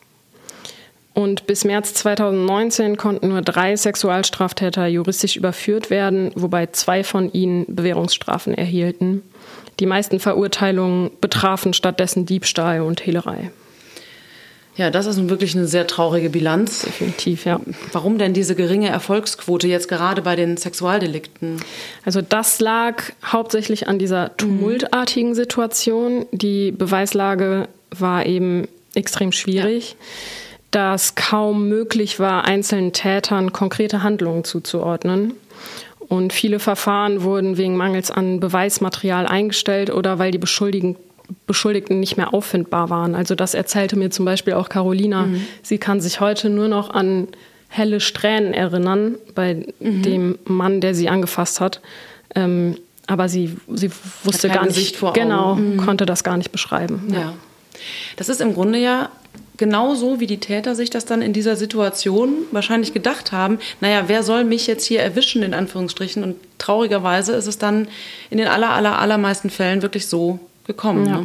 Und bis März zweitausendneunzehn konnten nur drei Sexualstraftäter juristisch überführt werden, wobei zwei von ihnen Bewährungsstrafen erhielten. Die meisten Verurteilungen betrafen stattdessen Diebstahl und Hehlerei. Ja, das ist nun wirklich eine sehr traurige Bilanz. Definitiv, ja. Warum denn diese geringe Erfolgsquote jetzt gerade bei den Sexualdelikten? Also das lag hauptsächlich an dieser tumultartigen Situation. Die Beweislage war eben extrem schwierig, ja. da es kaum möglich war, einzelnen Tätern konkrete Handlungen zuzuordnen. Und viele Verfahren wurden wegen Mangels an Beweismaterial eingestellt oder weil die Beschuldigten Beschuldigten nicht mehr auffindbar waren. Also das erzählte mir zum Beispiel auch Carolina. Mhm. Sie kann sich heute nur noch an helle Strähnen erinnern bei mhm. dem Mann, der sie angefasst hat. Ähm, aber sie, sie wusste gar nicht, Gesicht vor genau, Augen. Mhm. konnte das gar nicht beschreiben. Ja. Ja. Das ist im Grunde ja genauso, wie die Täter sich das dann in dieser Situation wahrscheinlich gedacht haben. Naja, wer soll mich jetzt hier erwischen, in Anführungsstrichen? Und traurigerweise ist es dann in den aller, aller, allermeisten Fällen wirklich so gekommen. Ja. Ne?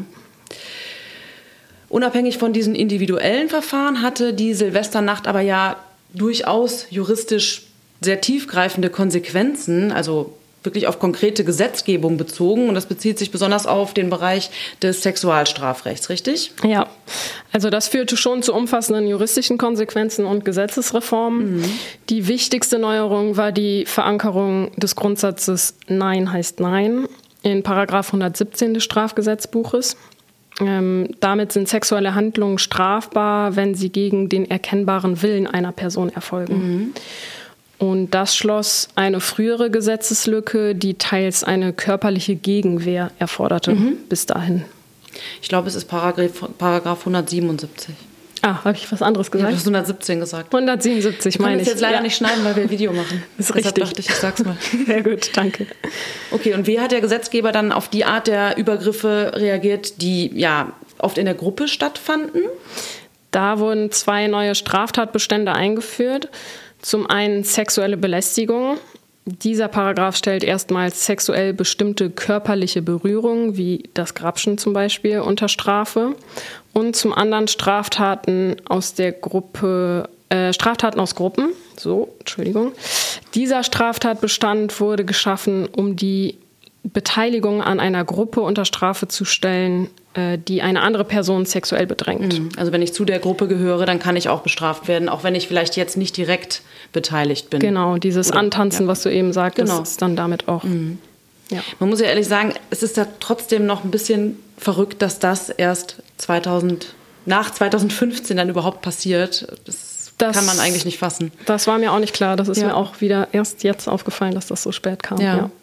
Unabhängig von diesen individuellen Verfahren hatte die Silvesternacht aber ja durchaus juristisch sehr tiefgreifende Konsequenzen, also wirklich auf konkrete Gesetzgebung bezogen. Und das bezieht sich besonders auf den Bereich des Sexualstrafrechts, richtig? Ja, also das führte schon zu umfassenden juristischen Konsequenzen und Gesetzesreformen. Mhm. Die wichtigste Neuerung war die Verankerung des Grundsatzes Nein heißt Nein in Paragraph hundertsiebzehn des Strafgesetzbuches. Ähm, damit sind sexuelle Handlungen strafbar, wenn sie gegen den erkennbaren Willen einer Person erfolgen. Mhm. Und das schloss eine frühere Gesetzeslücke, die teils eine körperliche Gegenwehr erforderte, mhm. bis dahin. Ich glaube, es ist Paragraph, Paragraph hundertsiebenundsiebzig. Ah, habe ich was anderes gesagt? Ich habe hundertsiebzehn gesagt. hundertsiebenundsiebzig meine ich. Ich kann es jetzt leider ja. nicht schneiden, weil wir ein Video machen. Das ist Deshalb richtig. dachte ich, ich sag's mal. Sehr gut, danke. Okay, und wie hat der Gesetzgeber dann auf die Art der Übergriffe reagiert, die ja oft in der Gruppe stattfanden? Da wurden zwei neue Straftatbestände eingeführt. Zum einen sexuelle Belästigung. Dieser Paragraph stellt erstmals sexuell bestimmte körperliche Berührungen, wie das Grapschen zum Beispiel, unter Strafe. Und zum anderen Straftaten aus der Gruppe, äh, Straftaten aus Gruppen. So, Entschuldigung. Dieser Straftatbestand wurde geschaffen, um die Beteiligung an einer Gruppe unter Strafe zu stellen, äh, die eine andere Person sexuell bedrängt. Also wenn ich zu der Gruppe gehöre, dann kann ich auch bestraft werden, auch wenn ich vielleicht jetzt nicht direkt beteiligt bin. Genau, dieses Oder, Antanzen, ja. was du eben sagtest, genau. ist dann damit auch. Mhm. Ja. Man muss ja ehrlich sagen, es ist ja trotzdem noch ein bisschen verrückt, dass das erst zweitausend, nach zweitausendfünfzehn dann überhaupt passiert. Das, das kann man eigentlich nicht fassen. Das war mir auch nicht klar. Das ist ja. mir auch wieder erst jetzt aufgefallen, dass das so spät kam. Ja. Ja.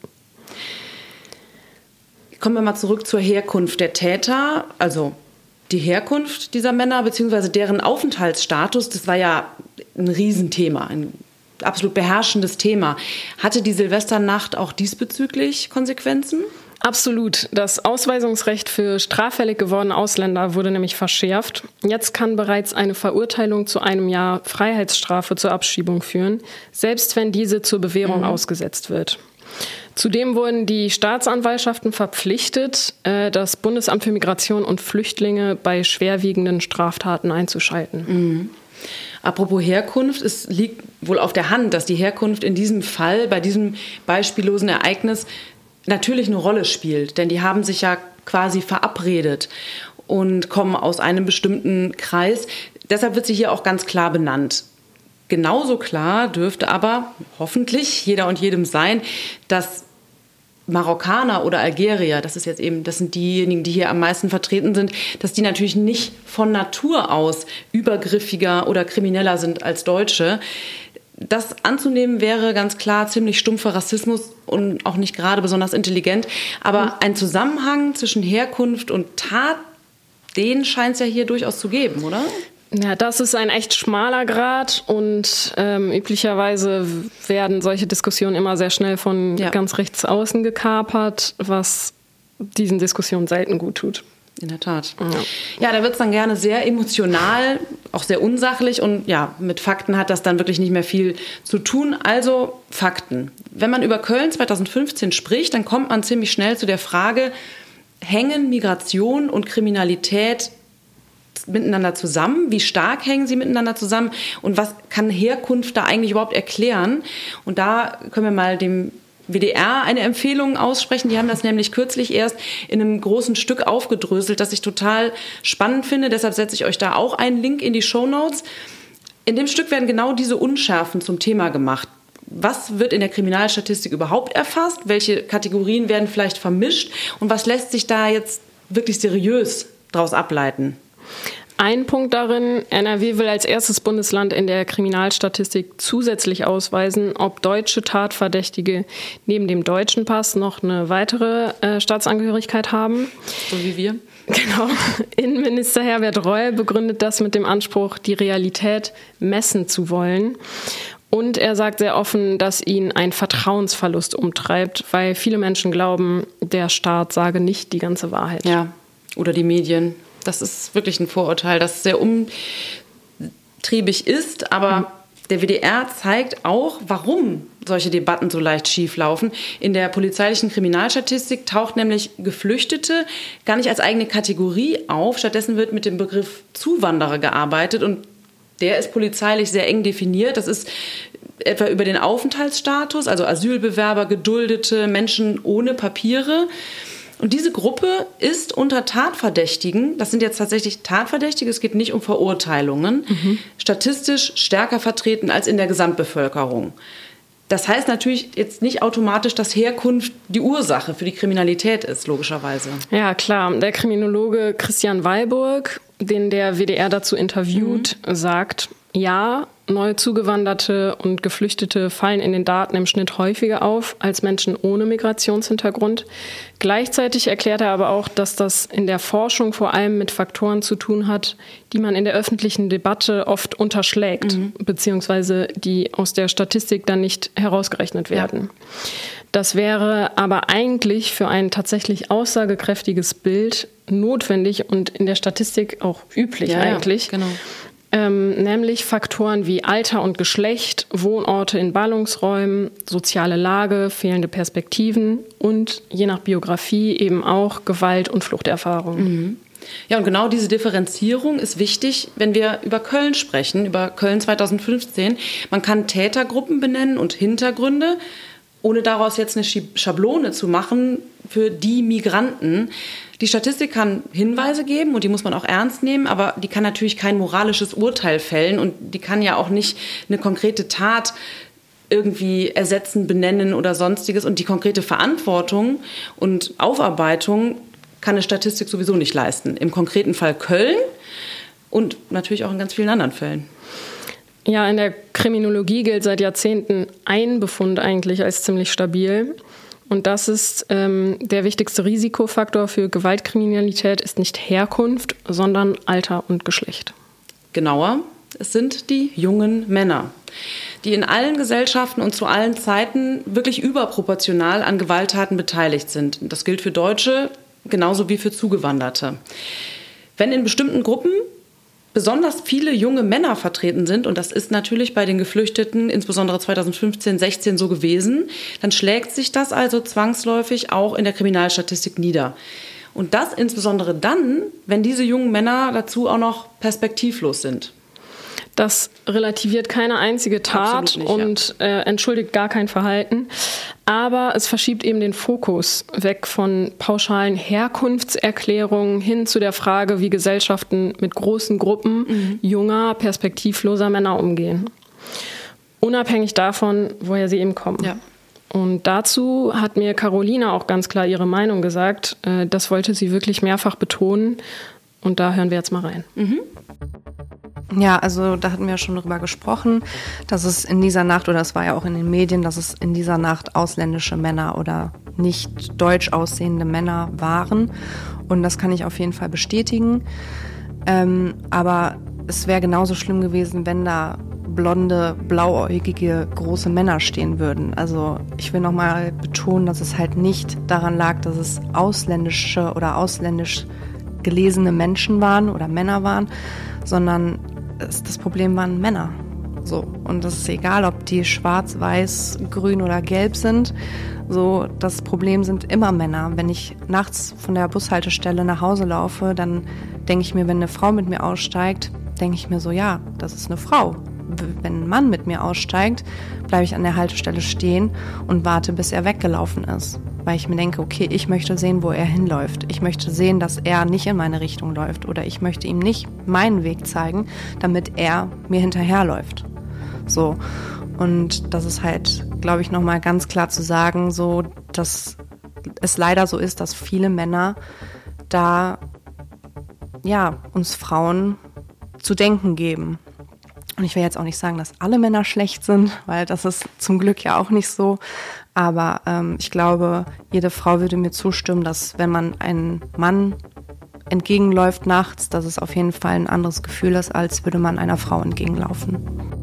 Kommen wir mal zurück zur Herkunft der Täter, also die Herkunft dieser Männer bzw. deren Aufenthaltsstatus. Das war ja ein Riesenthema, ein absolut beherrschendes Thema. Hatte die Silvesternacht auch diesbezüglich Konsequenzen? Absolut. Das Ausweisungsrecht für straffällig gewordene Ausländer wurde nämlich verschärft. Jetzt kann bereits eine Verurteilung zu einem Jahr Freiheitsstrafe zur Abschiebung führen, selbst wenn diese zur Bewährung mhm. ausgesetzt wird. Zudem wurden die Staatsanwaltschaften verpflichtet, das Bundesamt für Migration und Flüchtlinge bei schwerwiegenden Straftaten einzuschalten. Mhm. Apropos Herkunft, es liegt wohl auf der Hand, dass die Herkunft in diesem Fall, bei diesem beispiellosen Ereignis, natürlich eine Rolle spielt. Denn die haben sich ja quasi verabredet und kommen aus einem bestimmten Kreis. Deshalb wird sie hier auch ganz klar benannt. Genauso klar dürfte aber hoffentlich jeder und jedem sein, dass Marokkaner oder Algerier, das ist jetzt eben, das sind diejenigen, die hier am meisten vertreten sind, dass die natürlich nicht von Natur aus übergriffiger oder krimineller sind als Deutsche. Das anzunehmen wäre ganz klar ziemlich stumpfer Rassismus und auch nicht gerade besonders intelligent. Aber ein Zusammenhang zwischen Herkunft und Tat, den scheint es ja hier durchaus zu geben, oder? Ja, das ist ein echt schmaler Grat und ähm, üblicherweise werden solche Diskussionen immer sehr schnell von ja. ganz rechts außen gekapert, was diesen Diskussionen selten gut tut. In der Tat. Ja, ja, da wird es dann gerne sehr emotional, auch sehr unsachlich und ja, mit Fakten hat das dann wirklich nicht mehr viel zu tun. Also Fakten. Wenn man über Köln zweitausendfünfzehn spricht, dann kommt man ziemlich schnell zu der Frage, hängen Migration und Kriminalität miteinander zusammen? Wie stark hängen sie miteinander zusammen? Und was kann Herkunft da eigentlich überhaupt erklären? Und da können wir mal dem W D R eine Empfehlung aussprechen. Die haben das nämlich kürzlich erst in einem großen Stück aufgedröselt, das ich total spannend finde. Deshalb setze ich euch da auch einen Link in die Shownotes. In dem Stück werden genau diese Unschärfen zum Thema gemacht. Was wird in der Kriminalstatistik überhaupt erfasst? Welche Kategorien werden vielleicht vermischt? Und was lässt sich da jetzt wirklich seriös daraus ableiten? Ein Punkt darin, N R W will als erstes Bundesland in der Kriminalstatistik zusätzlich ausweisen, ob deutsche Tatverdächtige neben dem deutschen Pass noch eine weitere äh, Staatsangehörigkeit haben. So wie wir. Genau. Innenminister Herbert Reul begründet das mit dem Anspruch, die Realität messen zu wollen. Und er sagt sehr offen, dass ihn ein Vertrauensverlust umtreibt, weil viele Menschen glauben, der Staat sage nicht die ganze Wahrheit. Ja, oder die Medien. Das ist wirklich ein Vorurteil, das sehr umtriebig ist. Aber mhm. der W D R zeigt auch, warum solche Debatten so leicht schieflaufen. In der polizeilichen Kriminalstatistik taucht nämlich Geflüchtete gar nicht als eigene Kategorie auf. Stattdessen wird mit dem Begriff Zuwanderer gearbeitet. Und der ist polizeilich sehr eng definiert. Das ist etwa über den Aufenthaltsstatus, also Asylbewerber, Geduldete, Menschen ohne Papiere. Und diese Gruppe ist unter Tatverdächtigen, das sind jetzt tatsächlich Tatverdächtige, es geht nicht um Verurteilungen, mhm. statistisch stärker vertreten als in der Gesamtbevölkerung. Das heißt natürlich jetzt nicht automatisch, dass Herkunft die Ursache für die Kriminalität ist, logischerweise. Ja, klar. Der Kriminologe Christian Weilburg, den der W D R dazu interviewt, mhm. sagt, ja, neue Zugewanderte und Geflüchtete fallen in den Daten im Schnitt häufiger auf als Menschen ohne Migrationshintergrund. Gleichzeitig erklärt er aber auch, dass das in der Forschung vor allem mit Faktoren zu tun hat, die man in der öffentlichen Debatte oft unterschlägt, mhm. beziehungsweise die aus der Statistik dann nicht herausgerechnet werden. Ja. Das wäre aber eigentlich für ein tatsächlich aussagekräftiges Bild notwendig und in der Statistik auch üblich ja, eigentlich. Ja, genau. Ähm, nämlich Faktoren wie Alter und Geschlecht, Wohnorte in Ballungsräumen, soziale Lage, fehlende Perspektiven und je nach Biografie eben auch Gewalt- und Fluchterfahrung. Mhm. Ja, und genau diese Differenzierung ist wichtig, wenn wir über Köln sprechen, über Köln zweitausendfünfzehn. Man kann Tätergruppen benennen und Hintergründe, ohne daraus jetzt eine Schablone zu machen für die Migranten. Die Statistik kann Hinweise geben und die muss man auch ernst nehmen, aber die kann natürlich kein moralisches Urteil fällen und die kann ja auch nicht eine konkrete Tat irgendwie ersetzen, benennen oder sonstiges. Und die konkrete Verantwortung und Aufarbeitung kann eine Statistik sowieso nicht leisten. Im konkreten Fall Köln und natürlich auch in ganz vielen anderen Fällen. Ja, in der Kriminologie gilt seit Jahrzehnten ein Befund eigentlich als ziemlich stabil. Und das ist ähm, der wichtigste Risikofaktor für Gewaltkriminalität ist nicht Herkunft, sondern Alter und Geschlecht. Genauer, es sind die jungen Männer, die in allen Gesellschaften und zu allen Zeiten wirklich überproportional an Gewalttaten beteiligt sind. Das gilt für Deutsche genauso wie für Zugewanderte. Wenn in bestimmten Gruppen besonders viele junge Männer vertreten sind, und das ist natürlich bei den Geflüchteten, insbesondere zweitausendfünfzehn, sechzehn so gewesen, dann schlägt sich das also zwangsläufig auch in der Kriminalstatistik nieder. Und das insbesondere dann, wenn diese jungen Männer dazu auch noch perspektivlos sind. Das relativiert keine einzige Tat nicht, und ja. äh, entschuldigt gar kein Verhalten. Aber es verschiebt eben den Fokus weg von pauschalen Herkunftserklärungen hin zu der Frage, wie Gesellschaften mit großen Gruppen mhm. junger, perspektivloser Männer umgehen. Unabhängig davon, woher sie eben kommen. Ja. Und dazu hat mir Carolina auch ganz klar ihre Meinung gesagt. Äh, das wollte sie wirklich mehrfach betonen. Und da hören wir jetzt mal rein. Mhm. Ja, also da hatten wir schon drüber gesprochen, dass es in dieser Nacht, oder es war ja auch in den Medien, dass es in dieser Nacht ausländische Männer oder nicht deutsch aussehende Männer waren. Und das kann ich auf jeden Fall bestätigen. Ähm, aber es wäre genauso schlimm gewesen, wenn da blonde, blauäugige, große Männer stehen würden. Also ich will nochmal betonen, dass es halt nicht daran lag, dass es ausländische oder ausländisch gelesene Menschen waren oder Männer waren, sondern das Problem waren Männer. So. Und das ist egal, ob die schwarz, weiß, grün oder gelb sind. So, das Problem sind immer Männer. Wenn ich nachts von der Bushaltestelle nach Hause laufe, dann denke ich mir, wenn eine Frau mit mir aussteigt, denke ich mir so, ja, das ist eine Frau. Wenn ein Mann mit mir aussteigt, bleibe ich an der Haltestelle stehen und warte, bis er weggelaufen ist. Weil ich mir denke, okay, ich möchte sehen, wo er hinläuft. Ich möchte sehen, dass er nicht in meine Richtung läuft. Oder ich möchte ihm nicht meinen Weg zeigen, damit er mir hinterherläuft. So. Und das ist halt, glaube ich, nochmal ganz klar zu sagen, so, dass es leider so ist, dass viele Männer da, ja, uns Frauen zu denken geben. Und ich will jetzt auch nicht sagen, dass alle Männer schlecht sind, weil das ist zum Glück ja auch nicht so. Aber ähm, ich glaube, jede Frau würde mir zustimmen, dass wenn man einen Mann entgegenläuft nachts, dass es auf jeden Fall ein anderes Gefühl ist, als würde man einer Frau entgegenlaufen.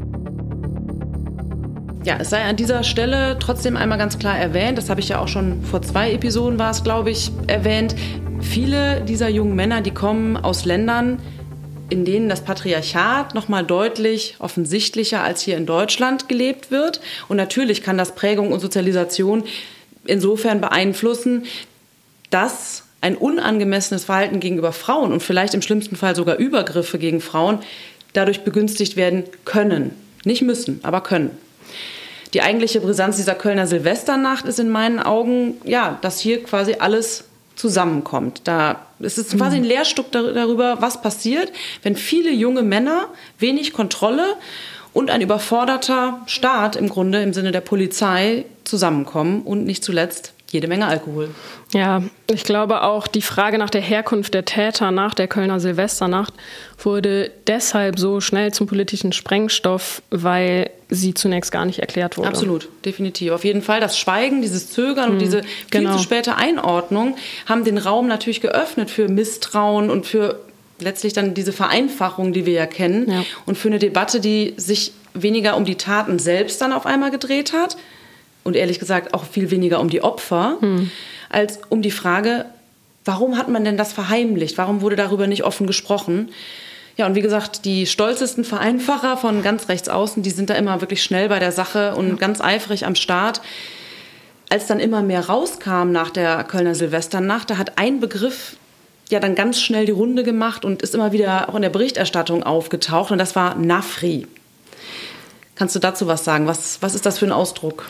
Ja, es sei an dieser Stelle trotzdem einmal ganz klar erwähnt, das habe ich ja auch schon vor zwei Episoden war es, glaube ich, erwähnt, viele dieser jungen Männer, die kommen aus Ländern, in denen das Patriarchat noch mal deutlich offensichtlicher als hier in Deutschland gelebt wird. Und natürlich kann das Prägung und Sozialisation insofern beeinflussen, dass ein unangemessenes Verhalten gegenüber Frauen und vielleicht im schlimmsten Fall sogar Übergriffe gegen Frauen dadurch begünstigt werden können. Nicht müssen, aber können. Die eigentliche Brisanz dieser Kölner Silvesternacht ist in meinen Augen, ja, dass hier quasi alles zusammenkommt. Da es ist quasi ein Lehrstück darüber, was passiert, wenn viele junge Männer wenig Kontrolle und ein überforderter Staat im Grunde im Sinne der Polizei zusammenkommen und nicht zuletzt jede Menge Alkohol. Ja, ich glaube auch, die Frage nach der Herkunft der Täter nach der Kölner Silvesternacht wurde deshalb so schnell zum politischen Sprengstoff, weil sie zunächst gar nicht erklärt wurde. Absolut, definitiv. Auf jeden Fall. Das Schweigen, dieses Zögern Mhm, und diese viel genau. zu späte Einordnung haben den Raum natürlich geöffnet für Misstrauen und für letztlich dann diese Vereinfachung, die wir ja kennen, Ja. und für eine Debatte, die sich weniger um die Taten selbst dann auf einmal gedreht hat und ehrlich gesagt auch viel weniger um die Opfer, hm. als um die Frage, warum hat man denn das verheimlicht? Warum wurde darüber nicht offen gesprochen? Ja, und wie gesagt, die stolzesten Vereinfacher von ganz rechts außen, die sind da immer wirklich schnell bei der Sache und ja. ganz eifrig am Start. Als dann immer mehr rauskam nach der Kölner Silvesternacht, da hat ein Begriff ja dann ganz schnell die Runde gemacht und ist immer wieder auch in der Berichterstattung aufgetaucht, und das war Nafri. Kannst du dazu was sagen? Was, was ist das für ein Ausdruck?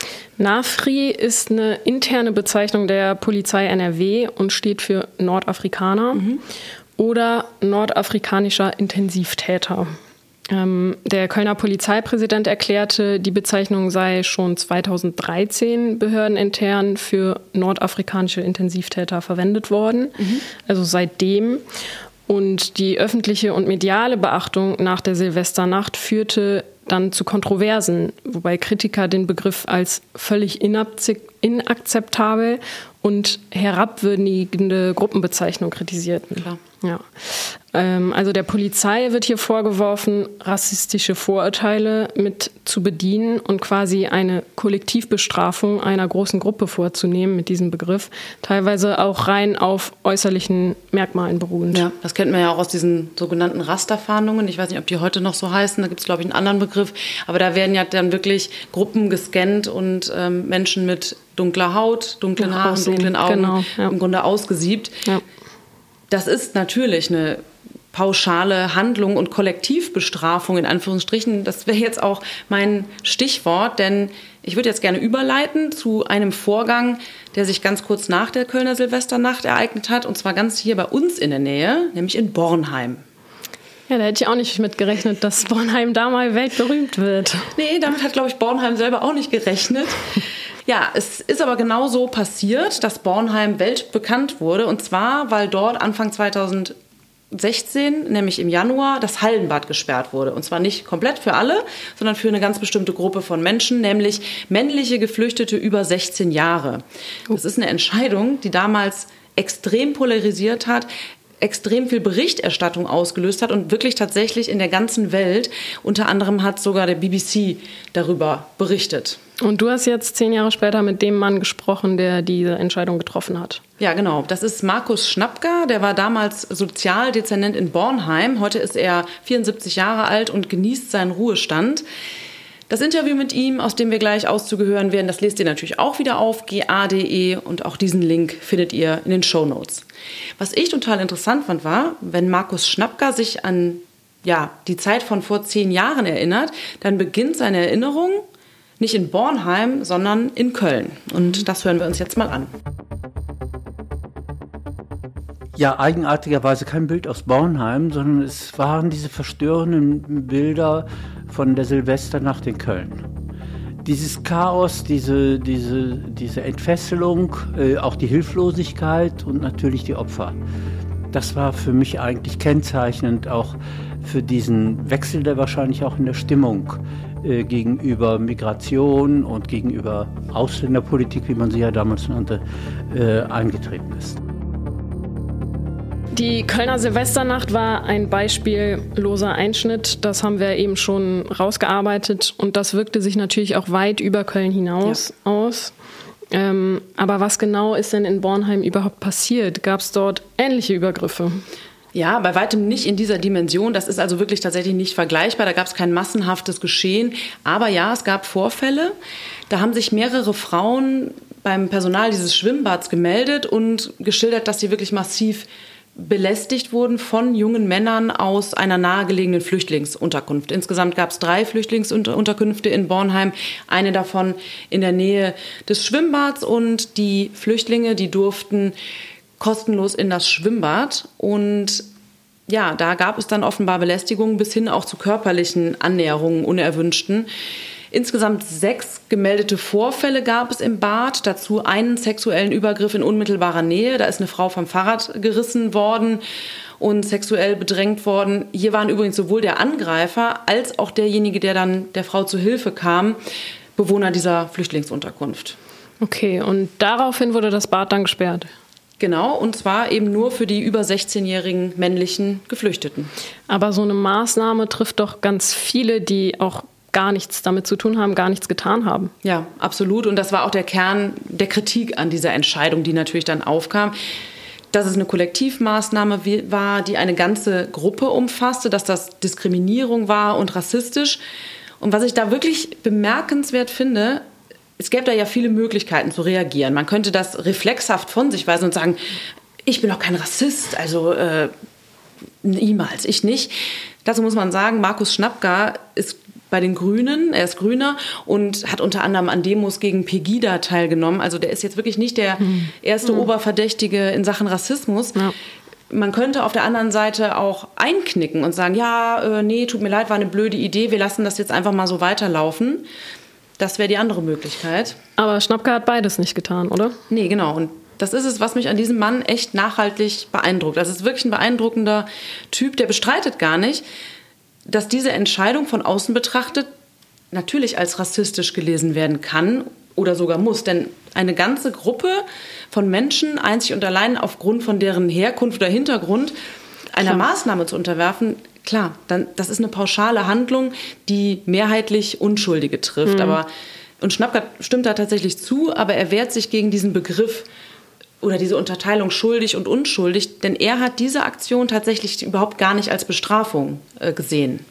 Nafri ist eine interne Bezeichnung der Polizei N R W und steht für Nordafrikaner mhm. oder nordafrikanischer Intensivtäter. Ähm, der Kölner Polizeipräsident erklärte, die Bezeichnung sei schon zweitausenddreizehn behördenintern für nordafrikanische Intensivtäter verwendet worden, mhm. also seitdem. Und die öffentliche und mediale Beachtung nach der Silvesternacht führte dann zu Kontroversen, wobei Kritiker den Begriff als völlig inakzeptabel und herabwürdigende Gruppenbezeichnung kritisierten. Klar. Ja. Ähm, also der Polizei wird hier vorgeworfen, rassistische Vorurteile mit zu bedienen und quasi eine Kollektivbestrafung einer großen Gruppe vorzunehmen mit diesem Begriff, teilweise auch rein auf äußerlichen Merkmalen beruhend. Ja, das kennt man ja auch aus diesen sogenannten Rasterfahndungen. Ich weiß nicht, ob die heute noch so heißen, da gibt es, glaube ich, einen anderen Begriff. Aber da werden ja dann wirklich Gruppen gescannt und ähm, Menschen mit dunkler Haut, dunklen Haaren, Aussehen, dunklen Augen genau, ja. im Grunde ausgesiebt. Ja. Das ist natürlich eine pauschale Handlung und Kollektivbestrafung in Anführungsstrichen. Das wäre jetzt auch mein Stichwort, denn ich würde jetzt gerne überleiten zu einem Vorgang, der sich ganz kurz nach der Kölner Silvesternacht ereignet hat, und zwar ganz hier bei uns in der Nähe, nämlich in Bornheim. Ja, da hätte ich auch nicht mit gerechnet, dass Bornheim da mal weltberühmt wird. Nee, damit hat, glaube ich, Bornheim selber auch nicht gerechnet. Ja, es ist aber genau so passiert, dass Bornheim weltbekannt wurde. Und zwar, weil dort Anfang zweitausendsechzehn, nämlich im Januar, das Hallenbad gesperrt wurde. Und zwar nicht komplett für alle, sondern für eine ganz bestimmte Gruppe von Menschen, nämlich männliche Geflüchtete über sechzehn Jahre. Das ist eine Entscheidung, die damals extrem polarisiert hat, extrem viel Berichterstattung ausgelöst hat und wirklich tatsächlich in der ganzen Welt, unter anderem hat sogar der B B C darüber berichtet. Und du hast jetzt zehn Jahre später mit dem Mann gesprochen, der diese Entscheidung getroffen hat. Ja, genau. Das ist Markus Schnapka, der war damals Sozialdezernent in Bornheim. Heute ist er vierundsiebzig Jahre alt und genießt seinen Ruhestand. Das Interview mit ihm, aus dem wir gleich Auszüge hören werden, das lest ihr natürlich auch wieder auf g a punkt de und auch diesen Link findet ihr in den Shownotes. Was ich total interessant fand, war, wenn Markus Schnapka sich an ja, die Zeit von vor zehn Jahren erinnert, dann beginnt seine Erinnerung nicht in Bornheim, sondern in Köln. Und das hören wir uns jetzt mal an. Ja, eigenartigerweise kein Bild aus Bornheim, sondern es waren diese verstörenden Bilder von der Silvesternacht in Köln. Dieses Chaos, diese, diese, diese Entfesselung, äh, auch die Hilflosigkeit und natürlich die Opfer. Das war für mich eigentlich kennzeichnend auch für diesen Wechsel, der wahrscheinlich auch in der Stimmung äh, gegenüber Migration und gegenüber Ausländerpolitik, wie man sie ja damals nannte, äh, eingetreten ist. Die Kölner Silvesternacht war ein beispielloser Einschnitt. Das haben wir eben schon rausgearbeitet. Und das wirkte sich natürlich auch weit über Köln hinaus ja. aus. Ähm, aber was genau ist denn in Bornheim überhaupt passiert? Gab es dort ähnliche Übergriffe? Ja, bei weitem nicht in dieser Dimension. Das ist also wirklich tatsächlich nicht vergleichbar. Da gab es kein massenhaftes Geschehen. Aber ja, es gab Vorfälle. Da haben sich mehrere Frauen beim Personal dieses Schwimmbads gemeldet und geschildert, dass sie wirklich massiv belästigt wurden von jungen Männern aus einer nahegelegenen Flüchtlingsunterkunft. Insgesamt gab es drei Flüchtlingsunterkünfte in Bornheim, eine davon in der Nähe des Schwimmbads, und die Flüchtlinge, die durften kostenlos in das Schwimmbad, und ja, da gab es dann offenbar Belästigungen bis hin auch zu körperlichen Annäherungen, unerwünschten. Insgesamt sechs gemeldete Vorfälle gab es im Bad, dazu einen sexuellen Übergriff in unmittelbarer Nähe. Da ist eine Frau vom Fahrrad gerissen worden und sexuell bedrängt worden. Hier waren übrigens sowohl der Angreifer als auch derjenige, der dann der Frau zu Hilfe kam, Bewohner dieser Flüchtlingsunterkunft. Okay, und daraufhin wurde das Bad dann gesperrt? Genau, und zwar eben nur für die über sechzehnjährigen männlichen Geflüchteten. Aber so eine Maßnahme trifft doch ganz viele, die auch gar nichts damit zu tun haben, gar nichts getan haben. Ja, absolut. Und das war auch der Kern der Kritik an dieser Entscheidung, die natürlich dann aufkam. Dass es eine Kollektivmaßnahme war, die eine ganze Gruppe umfasste, dass das Diskriminierung war und rassistisch. Und was ich da wirklich bemerkenswert finde, es gäbe da ja viele Möglichkeiten zu reagieren. Man könnte das reflexhaft von sich weisen und sagen, ich bin doch kein Rassist, also äh, niemals, ich nicht. Dazu muss man sagen, Markus Schnapka ist bei den Grünen, er ist Grüner und hat unter anderem an Demos gegen Pegida teilgenommen. Also der ist jetzt wirklich nicht der erste mhm. Oberverdächtige in Sachen Rassismus. Ja. Man könnte auf der anderen Seite auch einknicken und sagen, ja, äh, nee, tut mir leid, war eine blöde Idee, wir lassen das jetzt einfach mal so weiterlaufen. Das wäre die andere Möglichkeit. Aber Schnapka hat beides nicht getan, oder? Nee, genau. Und das ist es, was mich an diesem Mann echt nachhaltig beeindruckt. Das ist wirklich ein beeindruckender Typ, der bestreitet gar nicht, dass diese Entscheidung von außen betrachtet natürlich als rassistisch gelesen werden kann oder sogar muss. Denn eine ganze Gruppe von Menschen einzig und allein aufgrund von deren Herkunft oder Hintergrund einer klar. Maßnahme zu unterwerfen, klar, dann, das ist eine pauschale Handlung, die mehrheitlich Unschuldige trifft. Mhm. Aber, und Schnapka stimmt da tatsächlich zu, aber er wehrt sich gegen diesen Begriff oder diese Unterteilung schuldig und unschuldig, denn er hat diese Aktion tatsächlich überhaupt gar nicht als Bestrafung äh, gesehen.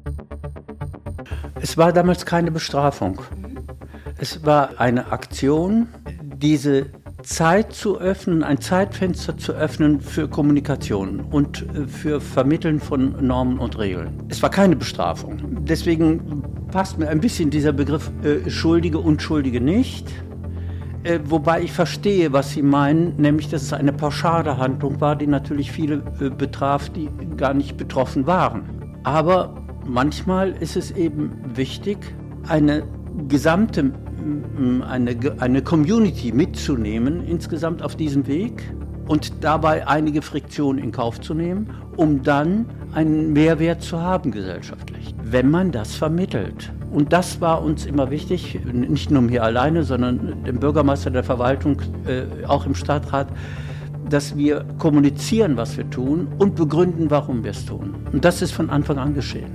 Es war damals keine Bestrafung. Es war eine Aktion, diese Zeit zu öffnen, ein Zeitfenster zu öffnen für Kommunikation und für Vermitteln von Normen und Regeln. Es war keine Bestrafung. Deswegen passt mir ein bisschen dieser Begriff äh, Schuldige, Unschuldige nicht. Äh, wobei ich verstehe, was Sie meinen, nämlich, dass es eine pauschale Handlung war, die natürlich viele äh, betraf, die gar nicht betroffen waren. Aber manchmal ist es eben wichtig, eine gesamte, eine, eine Community mitzunehmen, insgesamt auf diesem Weg und dabei einige Friktionen in Kauf zu nehmen, um dann einen Mehrwert zu haben gesellschaftlich, wenn man das vermittelt. Und das war uns immer wichtig, nicht nur mir alleine, sondern dem Bürgermeister der Verwaltung, äh, auch im Stadtrat, dass wir kommunizieren, was wir tun und begründen, warum wir es tun. Und das ist von Anfang an geschehen.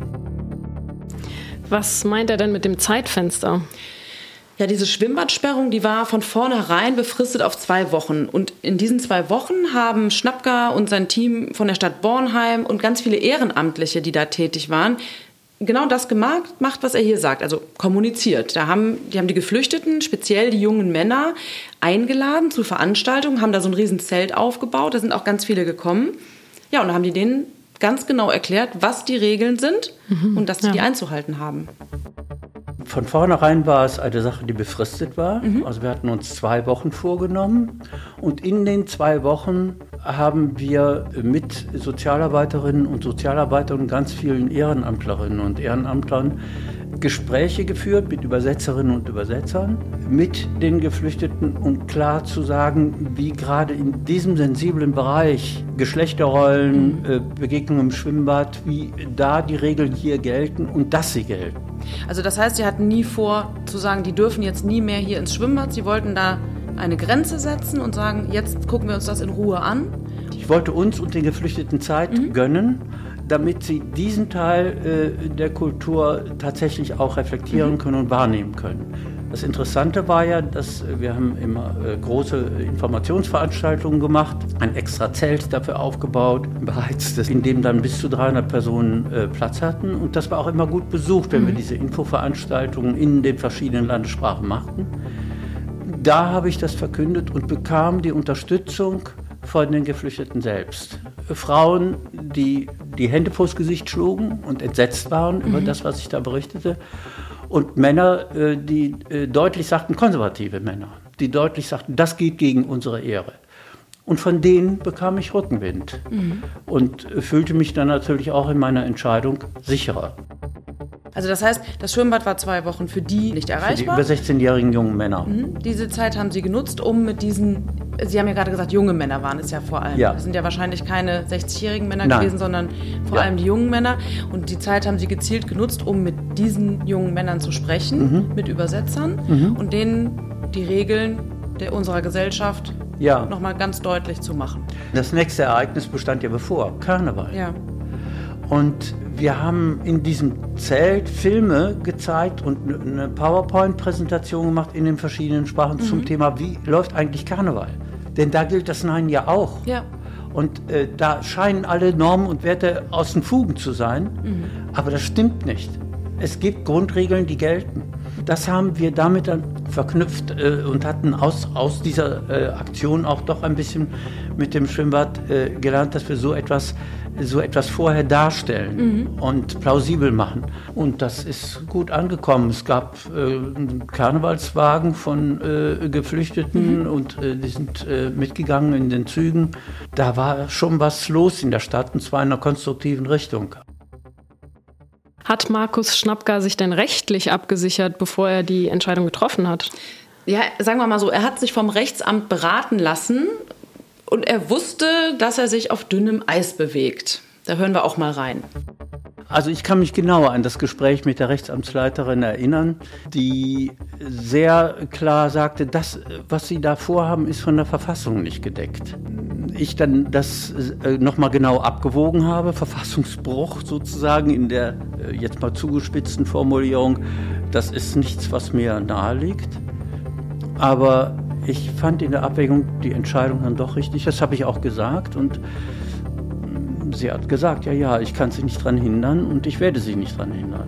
Was meint er denn mit dem Zeitfenster? Ja, diese Schwimmbadsperrung, die war von vornherein befristet auf zwei Wochen. Und in diesen zwei Wochen haben Schnapka und sein Team von der Stadt Bornheim und ganz viele Ehrenamtliche, die da tätig waren, genau das gemacht, macht, was er hier sagt, also kommuniziert. Da haben, die haben die Geflüchteten, speziell die jungen Männer, eingeladen zu Veranstaltungen, haben da so ein riesen Zelt aufgebaut, da sind auch ganz viele gekommen. Ja, und da haben die denen ganz genau erklärt, was die Regeln sind mhm, und dass sie ja. die einzuhalten haben. Von vornherein war es eine Sache, die befristet war. Mhm. Also wir hatten uns zwei Wochen vorgenommen und in den zwei Wochen haben wir mit Sozialarbeiterinnen und Sozialarbeitern und ganz vielen Ehrenamtlerinnen und Ehrenamtlern Gespräche geführt mit Übersetzerinnen und Übersetzern, mit den Geflüchteten, um klar zu sagen, wie gerade in diesem sensiblen Bereich Geschlechterrollen, äh, Begegnungen im Schwimmbad, wie da die Regeln hier gelten und dass sie gelten. Also das heißt, Sie hatten nie vor zu sagen, die dürfen jetzt nie mehr hier ins Schwimmbad. Sie wollten da eine Grenze setzen und sagen, jetzt gucken wir uns das in Ruhe an. Ich wollte uns und den Geflüchteten Zeit mhm. gönnen, damit sie diesen Teil äh, der Kultur tatsächlich auch reflektieren mhm. können und wahrnehmen können. Das Interessante war ja, dass wir haben immer äh, große Informationsveranstaltungen gemacht, ein extra Zelt dafür aufgebaut, beheiztes, in dem dann bis zu dreihundert Personen äh, Platz hatten. Und das war auch immer gut besucht, wenn mhm. wir diese Infoveranstaltungen in den verschiedenen Landessprachen machten. Da habe ich das verkündet und bekam die Unterstützung von den Geflüchteten selbst. Frauen, die die Hände vors Gesicht schlugen und entsetzt waren mhm. über das, was ich da berichtete. Und Männer, die deutlich sagten, konservative Männer, die deutlich sagten, das geht gegen unsere Ehre. Und von denen bekam ich Rückenwind mhm. und fühlte mich dann natürlich auch in meiner Entscheidung sicherer. Also das heißt, das Schwimmbad war zwei Wochen für die nicht erreichbar? Für die über sechzehnjährigen jungen Männer. Mhm. Diese Zeit haben Sie genutzt, um mit diesen, Sie haben ja gerade gesagt, junge Männer waren es ja vor allem. Ja. Das sind ja wahrscheinlich keine sechzigjährigen Männer Nein. gewesen, sondern vor ja. allem die jungen Männer. Und die Zeit haben Sie gezielt genutzt, um mit diesen jungen Männern zu sprechen, mhm. mit Übersetzern mhm. und denen die Regeln der, unserer Gesellschaft ja. nochmal ganz deutlich zu machen. Das nächste Ereignis bestand ja bevor, Karneval. Ja. Und wir haben in diesem Zelt Filme gezeigt und eine PowerPoint-Präsentation gemacht in den verschiedenen Sprachen mhm. zum Thema, wie läuft eigentlich Karneval? Denn da gilt das Nein ja auch. Ja. Und äh, da scheinen alle Normen und Werte aus den Fugen zu sein, mhm. aber das stimmt nicht. Es gibt Grundregeln, die gelten. Das haben wir damit dann verknüpft äh, und hatten aus, aus dieser äh, Aktion auch doch ein bisschen mit dem Schwimmbad äh, gelernt, dass wir so etwas, so etwas vorher darstellen mhm. und plausibel machen. Und das ist gut angekommen. Es gab äh, einen Karnevalswagen von äh, Geflüchteten mhm. und äh, die sind äh, mitgegangen in den Zügen. Da war schon was los in der Stadt, und zwar in einer konstruktiven Richtung. Hat Markus Schnapka sich denn rechtlich abgesichert, bevor er die Entscheidung getroffen hat? Ja, sagen wir mal so, er hat sich vom Rechtsamt beraten lassen und er wusste, dass er sich auf dünnem Eis bewegt. Da hören wir auch mal rein. Also ich kann mich genauer an das Gespräch mit der Rechtsamtsleiterin erinnern, die sehr klar sagte, das, was Sie da vorhaben, ist von der Verfassung nicht gedeckt. Ich dann das nochmal genau abgewogen habe, Verfassungsbruch sozusagen in der jetzt mal zugespitzten Formulierung, das ist nichts, was mir nahe liegt. Aber ich fand in der Abwägung die Entscheidung dann doch richtig, das habe ich auch gesagt, und sie hat gesagt, ja, ja, ich kann sie nicht dran hindern und ich werde sie nicht dran hindern.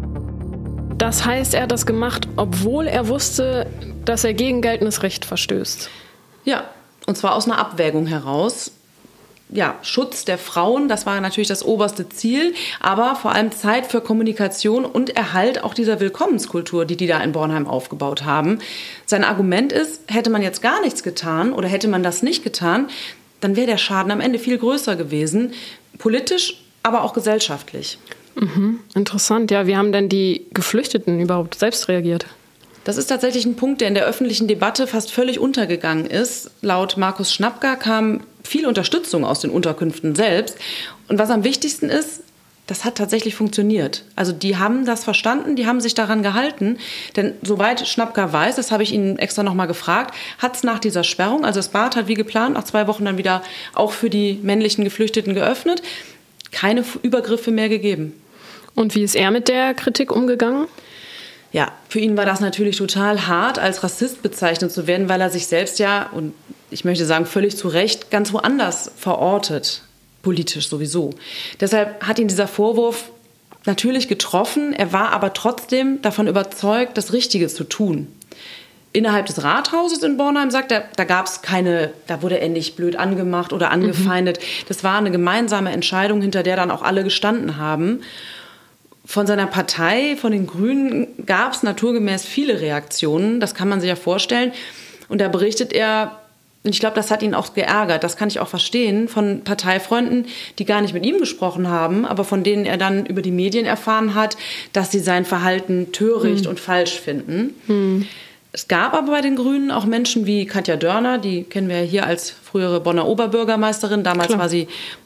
Das heißt, er hat das gemacht, obwohl er wusste, dass er gegen geltendes Recht verstößt? Ja, und zwar aus einer Abwägung heraus. Ja, Schutz der Frauen, das war natürlich das oberste Ziel, aber vor allem Zeit für Kommunikation und Erhalt auch dieser Willkommenskultur, die die da in Bornheim aufgebaut haben. Sein Argument ist, hätte man jetzt gar nichts getan oder hätte man das nicht getan, dann wäre der Schaden am Ende viel größer gewesen, politisch, aber auch gesellschaftlich. Mhm, interessant. Ja, wie haben denn die Geflüchteten überhaupt selbst reagiert? Das ist tatsächlich ein Punkt, der in der öffentlichen Debatte fast völlig untergegangen ist. Laut Markus Schnapka kam viel Unterstützung aus den Unterkünften selbst. Und was am wichtigsten ist, das hat tatsächlich funktioniert. Also die haben das verstanden, die haben sich daran gehalten. Denn soweit Schnapka weiß, das habe ich ihn extra nochmal gefragt, hat es nach dieser Sperrung, also das Bad hat wie geplant, nach zwei Wochen dann wieder auch für die männlichen Geflüchteten geöffnet, keine Übergriffe mehr gegeben. Und wie ist er mit der Kritik umgegangen? Ja, für ihn war das natürlich total hart, als Rassist bezeichnet zu werden, weil er sich selbst ja, und ich möchte sagen völlig zu Recht, ganz woanders verortet. Politisch sowieso. Deshalb hat ihn dieser Vorwurf natürlich getroffen. Er war aber trotzdem davon überzeugt, das Richtige zu tun. Innerhalb des Rathauses in Bornheim, sagt er, da gab es keine, da wurde er nicht blöd angemacht oder angefeindet. Mhm. Das war eine gemeinsame Entscheidung, hinter der dann auch alle gestanden haben. Von seiner Partei, von den Grünen, gab es naturgemäß viele Reaktionen. Das kann man sich ja vorstellen. Und da berichtet er, und ich glaube, das hat ihn auch geärgert, das kann ich auch verstehen, von Parteifreunden, die gar nicht mit ihm gesprochen haben, aber von denen er dann über die Medien erfahren hat, dass sie sein Verhalten töricht hm. und falsch finden. Hm. Es gab aber bei den Grünen auch Menschen wie Katja Dörner, die kennen wir ja hier als frühere Bonner Oberbürgermeisterin, damals Klar. war sie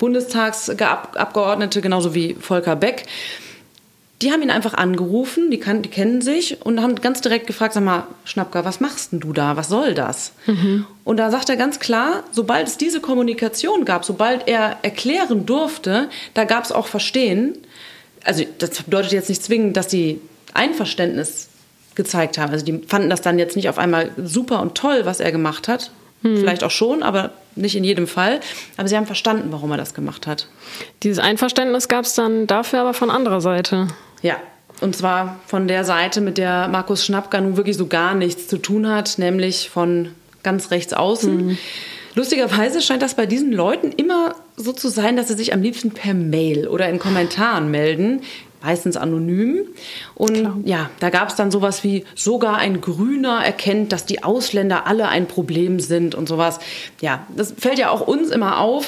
Bundestagsabgeordnete, genauso wie Volker Beck. Die haben ihn einfach angerufen, die, kann, die kennen sich und haben ganz direkt gefragt, sag mal, Schnapka, was machst denn du da? Was soll das? Mhm. Und da sagt er ganz klar, sobald es diese Kommunikation gab, sobald er erklären durfte, da gab es auch Verstehen. Also das bedeutet jetzt nicht zwingend, dass die Einverständnis gezeigt haben. Also die fanden das dann jetzt nicht auf einmal super und toll, was er gemacht hat. Mhm. Vielleicht auch schon, aber nicht in jedem Fall. Aber sie haben verstanden, warum er das gemacht hat. Dieses Einverständnis gab es dann dafür aber von anderer Seite. Ja, und zwar von der Seite, mit der Markus Schnapka nun wirklich so gar nichts zu tun hat, nämlich von ganz rechts außen. Mhm. Lustigerweise scheint das bei diesen Leuten immer so zu sein, dass sie sich am liebsten per Mail oder in Kommentaren melden. meistens anonym. Und Klar. ja, da gab es dann sowas wie, sogar ein Grüner erkennt, dass die Ausländer alle ein Problem sind und sowas. Ja, das fällt ja auch uns immer auf.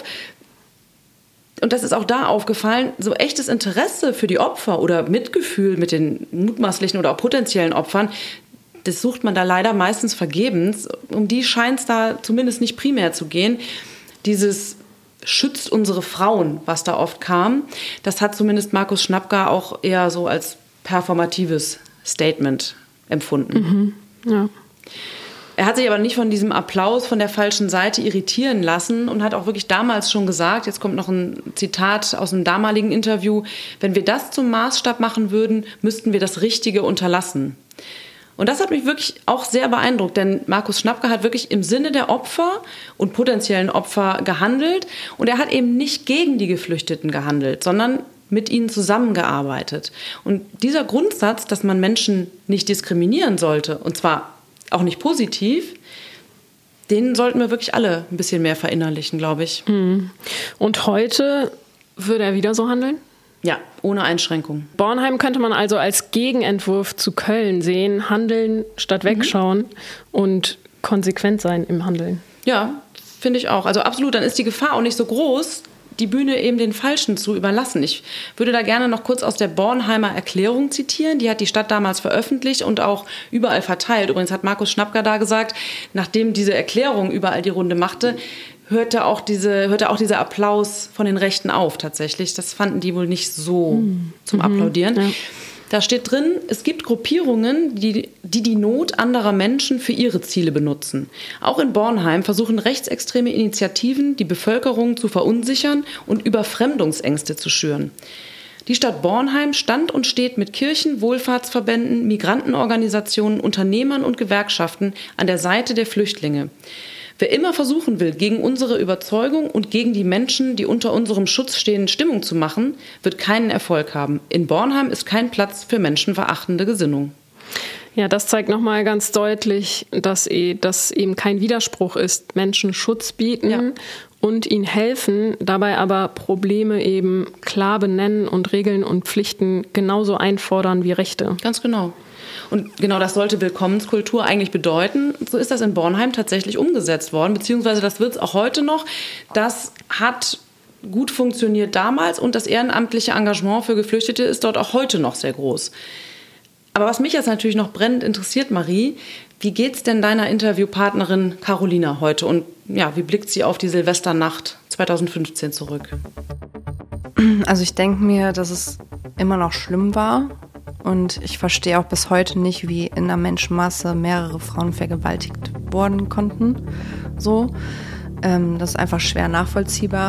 Und das ist auch da aufgefallen, so echtes Interesse für die Opfer oder Mitgefühl mit den mutmaßlichen oder auch potenziellen Opfern, das sucht man da leider meistens vergebens. Um die scheint es da zumindest nicht primär zu gehen. Dieses schützt unsere Frauen, was da oft kam, das hat zumindest Markus Schnapka auch eher so als performatives Statement empfunden. Mhm. Ja. Er hat sich aber nicht von diesem Applaus von der falschen Seite irritieren lassen und hat auch wirklich damals schon gesagt, jetzt kommt noch ein Zitat aus einem damaligen Interview, wenn wir das zum Maßstab machen würden, müssten wir das Richtige unterlassen. Und das hat mich wirklich auch sehr beeindruckt, denn Markus Schnapka hat wirklich im Sinne der Opfer und potenziellen Opfer gehandelt. Und er hat eben nicht gegen die Geflüchteten gehandelt, sondern mit ihnen zusammengearbeitet. Und dieser Grundsatz, dass man Menschen nicht diskriminieren sollte, und zwar auch nicht positiv, den sollten wir wirklich alle ein bisschen mehr verinnerlichen, glaube ich. Und heute würde er wieder so handeln? Ja, ohne Einschränkung. Bornheim könnte man also als Gegenentwurf zu Köln sehen, handeln statt wegschauen mhm. und konsequent sein im Handeln. Ja, finde ich auch. Also absolut, dann ist die Gefahr auch nicht so groß, die Bühne eben den Falschen zu überlassen. Ich würde da gerne noch kurz aus der Bornheimer Erklärung zitieren. Die hat die Stadt damals veröffentlicht und auch überall verteilt. Übrigens hat Markus Schnapka da gesagt, nachdem diese Erklärung überall die Runde machte, hörte auch, diese, hörte auch dieser Applaus von den Rechten auf tatsächlich. Das fanden die wohl nicht so mhm. zum Applaudieren. Ja. Da steht drin, es gibt Gruppierungen, die, die die Not anderer Menschen für ihre Ziele benutzen. Auch in Bornheim versuchen rechtsextreme Initiativen, die Bevölkerung zu verunsichern und Überfremdungsängste zu schüren. Die Stadt Bornheim stand und steht mit Kirchen, Wohlfahrtsverbänden, Migrantenorganisationen, Unternehmern und Gewerkschaften an der Seite der Flüchtlinge. Wer immer versuchen will, gegen unsere Überzeugung und gegen die Menschen, die unter unserem Schutz stehen, Stimmung zu machen, wird keinen Erfolg haben. In Bornheim ist kein Platz für menschenverachtende Gesinnung. Ja, das zeigt nochmal ganz deutlich, dass das eben kein Widerspruch ist. Menschen Schutz bieten ja. und ihnen helfen, dabei aber Probleme eben klar benennen und Regeln und Pflichten genauso einfordern wie Rechte. Ganz genau. Und genau das sollte Willkommenskultur eigentlich bedeuten. So ist das in Bornheim tatsächlich umgesetzt worden, beziehungsweise das wird es auch heute noch. Das hat gut funktioniert damals und das ehrenamtliche Engagement für Geflüchtete ist dort auch heute noch sehr groß. Aber was mich jetzt natürlich noch brennend interessiert, Marie, wie geht's denn deiner Interviewpartnerin Carolina heute und ja, wie blickt sie auf die Silvesternacht zweitausendfünfzehn zurück? Also ich denke mir, dass es immer noch schlimm war. Und ich verstehe auch bis heute nicht, wie in der Menschenmasse mehrere Frauen vergewaltigt worden konnten. So, ähm, das ist einfach schwer nachvollziehbar.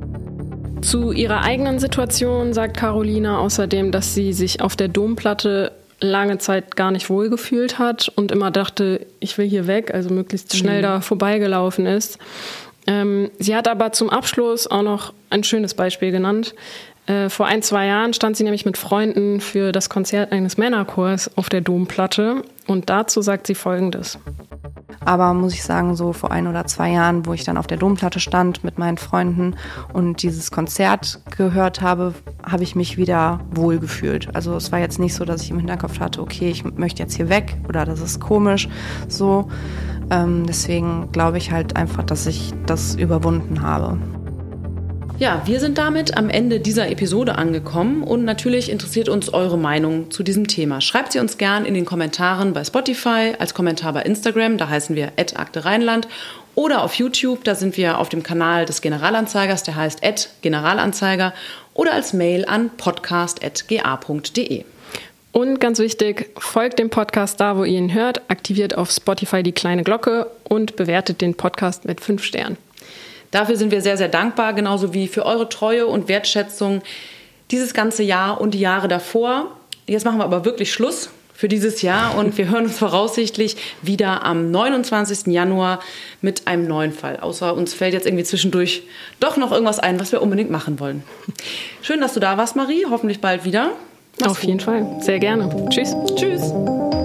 Zu ihrer eigenen Situation sagt Carolina außerdem, dass sie sich auf der Domplatte lange Zeit gar nicht wohlgefühlt hat und immer dachte, ich will hier weg, also möglichst schnell mhm. da vorbeigelaufen ist. Ähm, sie hat aber zum Abschluss auch noch ein schönes Beispiel genannt. Äh, vor ein, zwei Jahren stand sie nämlich mit Freunden für das Konzert eines Männerchors auf der Domplatte und dazu sagt sie Folgendes. Aber muss ich sagen, so vor ein oder zwei Jahren, wo ich dann auf der Domplatte stand mit meinen Freunden und dieses Konzert gehört habe, habe ich mich wieder wohlgefühlt. Also es war jetzt nicht so, dass ich im Hinterkopf hatte, okay, ich möchte jetzt hier weg oder das ist komisch. So, ähm, deswegen glaube ich halt einfach, dass ich das überwunden habe. Ja, wir sind damit am Ende dieser Episode angekommen und natürlich interessiert uns eure Meinung zu diesem Thema. Schreibt sie uns gern in den Kommentaren bei Spotify, als Kommentar bei Instagram, da heißen wir at akte rheinland, oder auf YouTube, da sind wir auf dem Kanal des Generalanzeigers, der heißt at generalanzeiger, oder als Mail an podcast at g a punkt d e. Und ganz wichtig, folgt dem Podcast da, wo ihr ihn hört, aktiviert auf Spotify die kleine Glocke und bewertet den Podcast mit fünf Sternen. Dafür sind wir sehr, sehr dankbar, genauso wie für eure Treue und Wertschätzung dieses ganze Jahr und die Jahre davor. Jetzt machen wir aber wirklich Schluss für dieses Jahr und wir hören uns voraussichtlich wieder am neunundzwanzigsten Januar mit einem neuen Fall. Außer uns fällt jetzt irgendwie zwischendurch doch noch irgendwas ein, was wir unbedingt machen wollen. Schön, dass du da warst, Marie. Hoffentlich bald wieder. Mach's Auf gut. jeden Fall. Sehr gerne. Tschüss. Tschüss.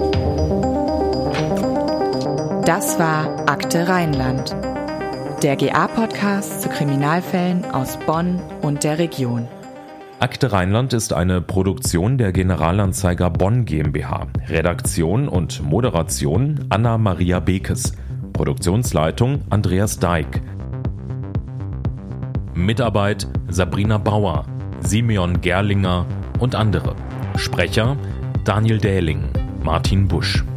Das war Akte Rheinland. Der G A-Podcast zu Kriminalfällen aus Bonn und der Region. Akte Rheinland ist eine Produktion der Generalanzeiger Bonn GmbH. Redaktion und Moderation Anna-Maria Bekes. Produktionsleitung Andreas Dijk. Mitarbeit Sabrina Bauer, Simeon Gerlinger und andere. Sprecher Daniel Dähling, Martin Busch.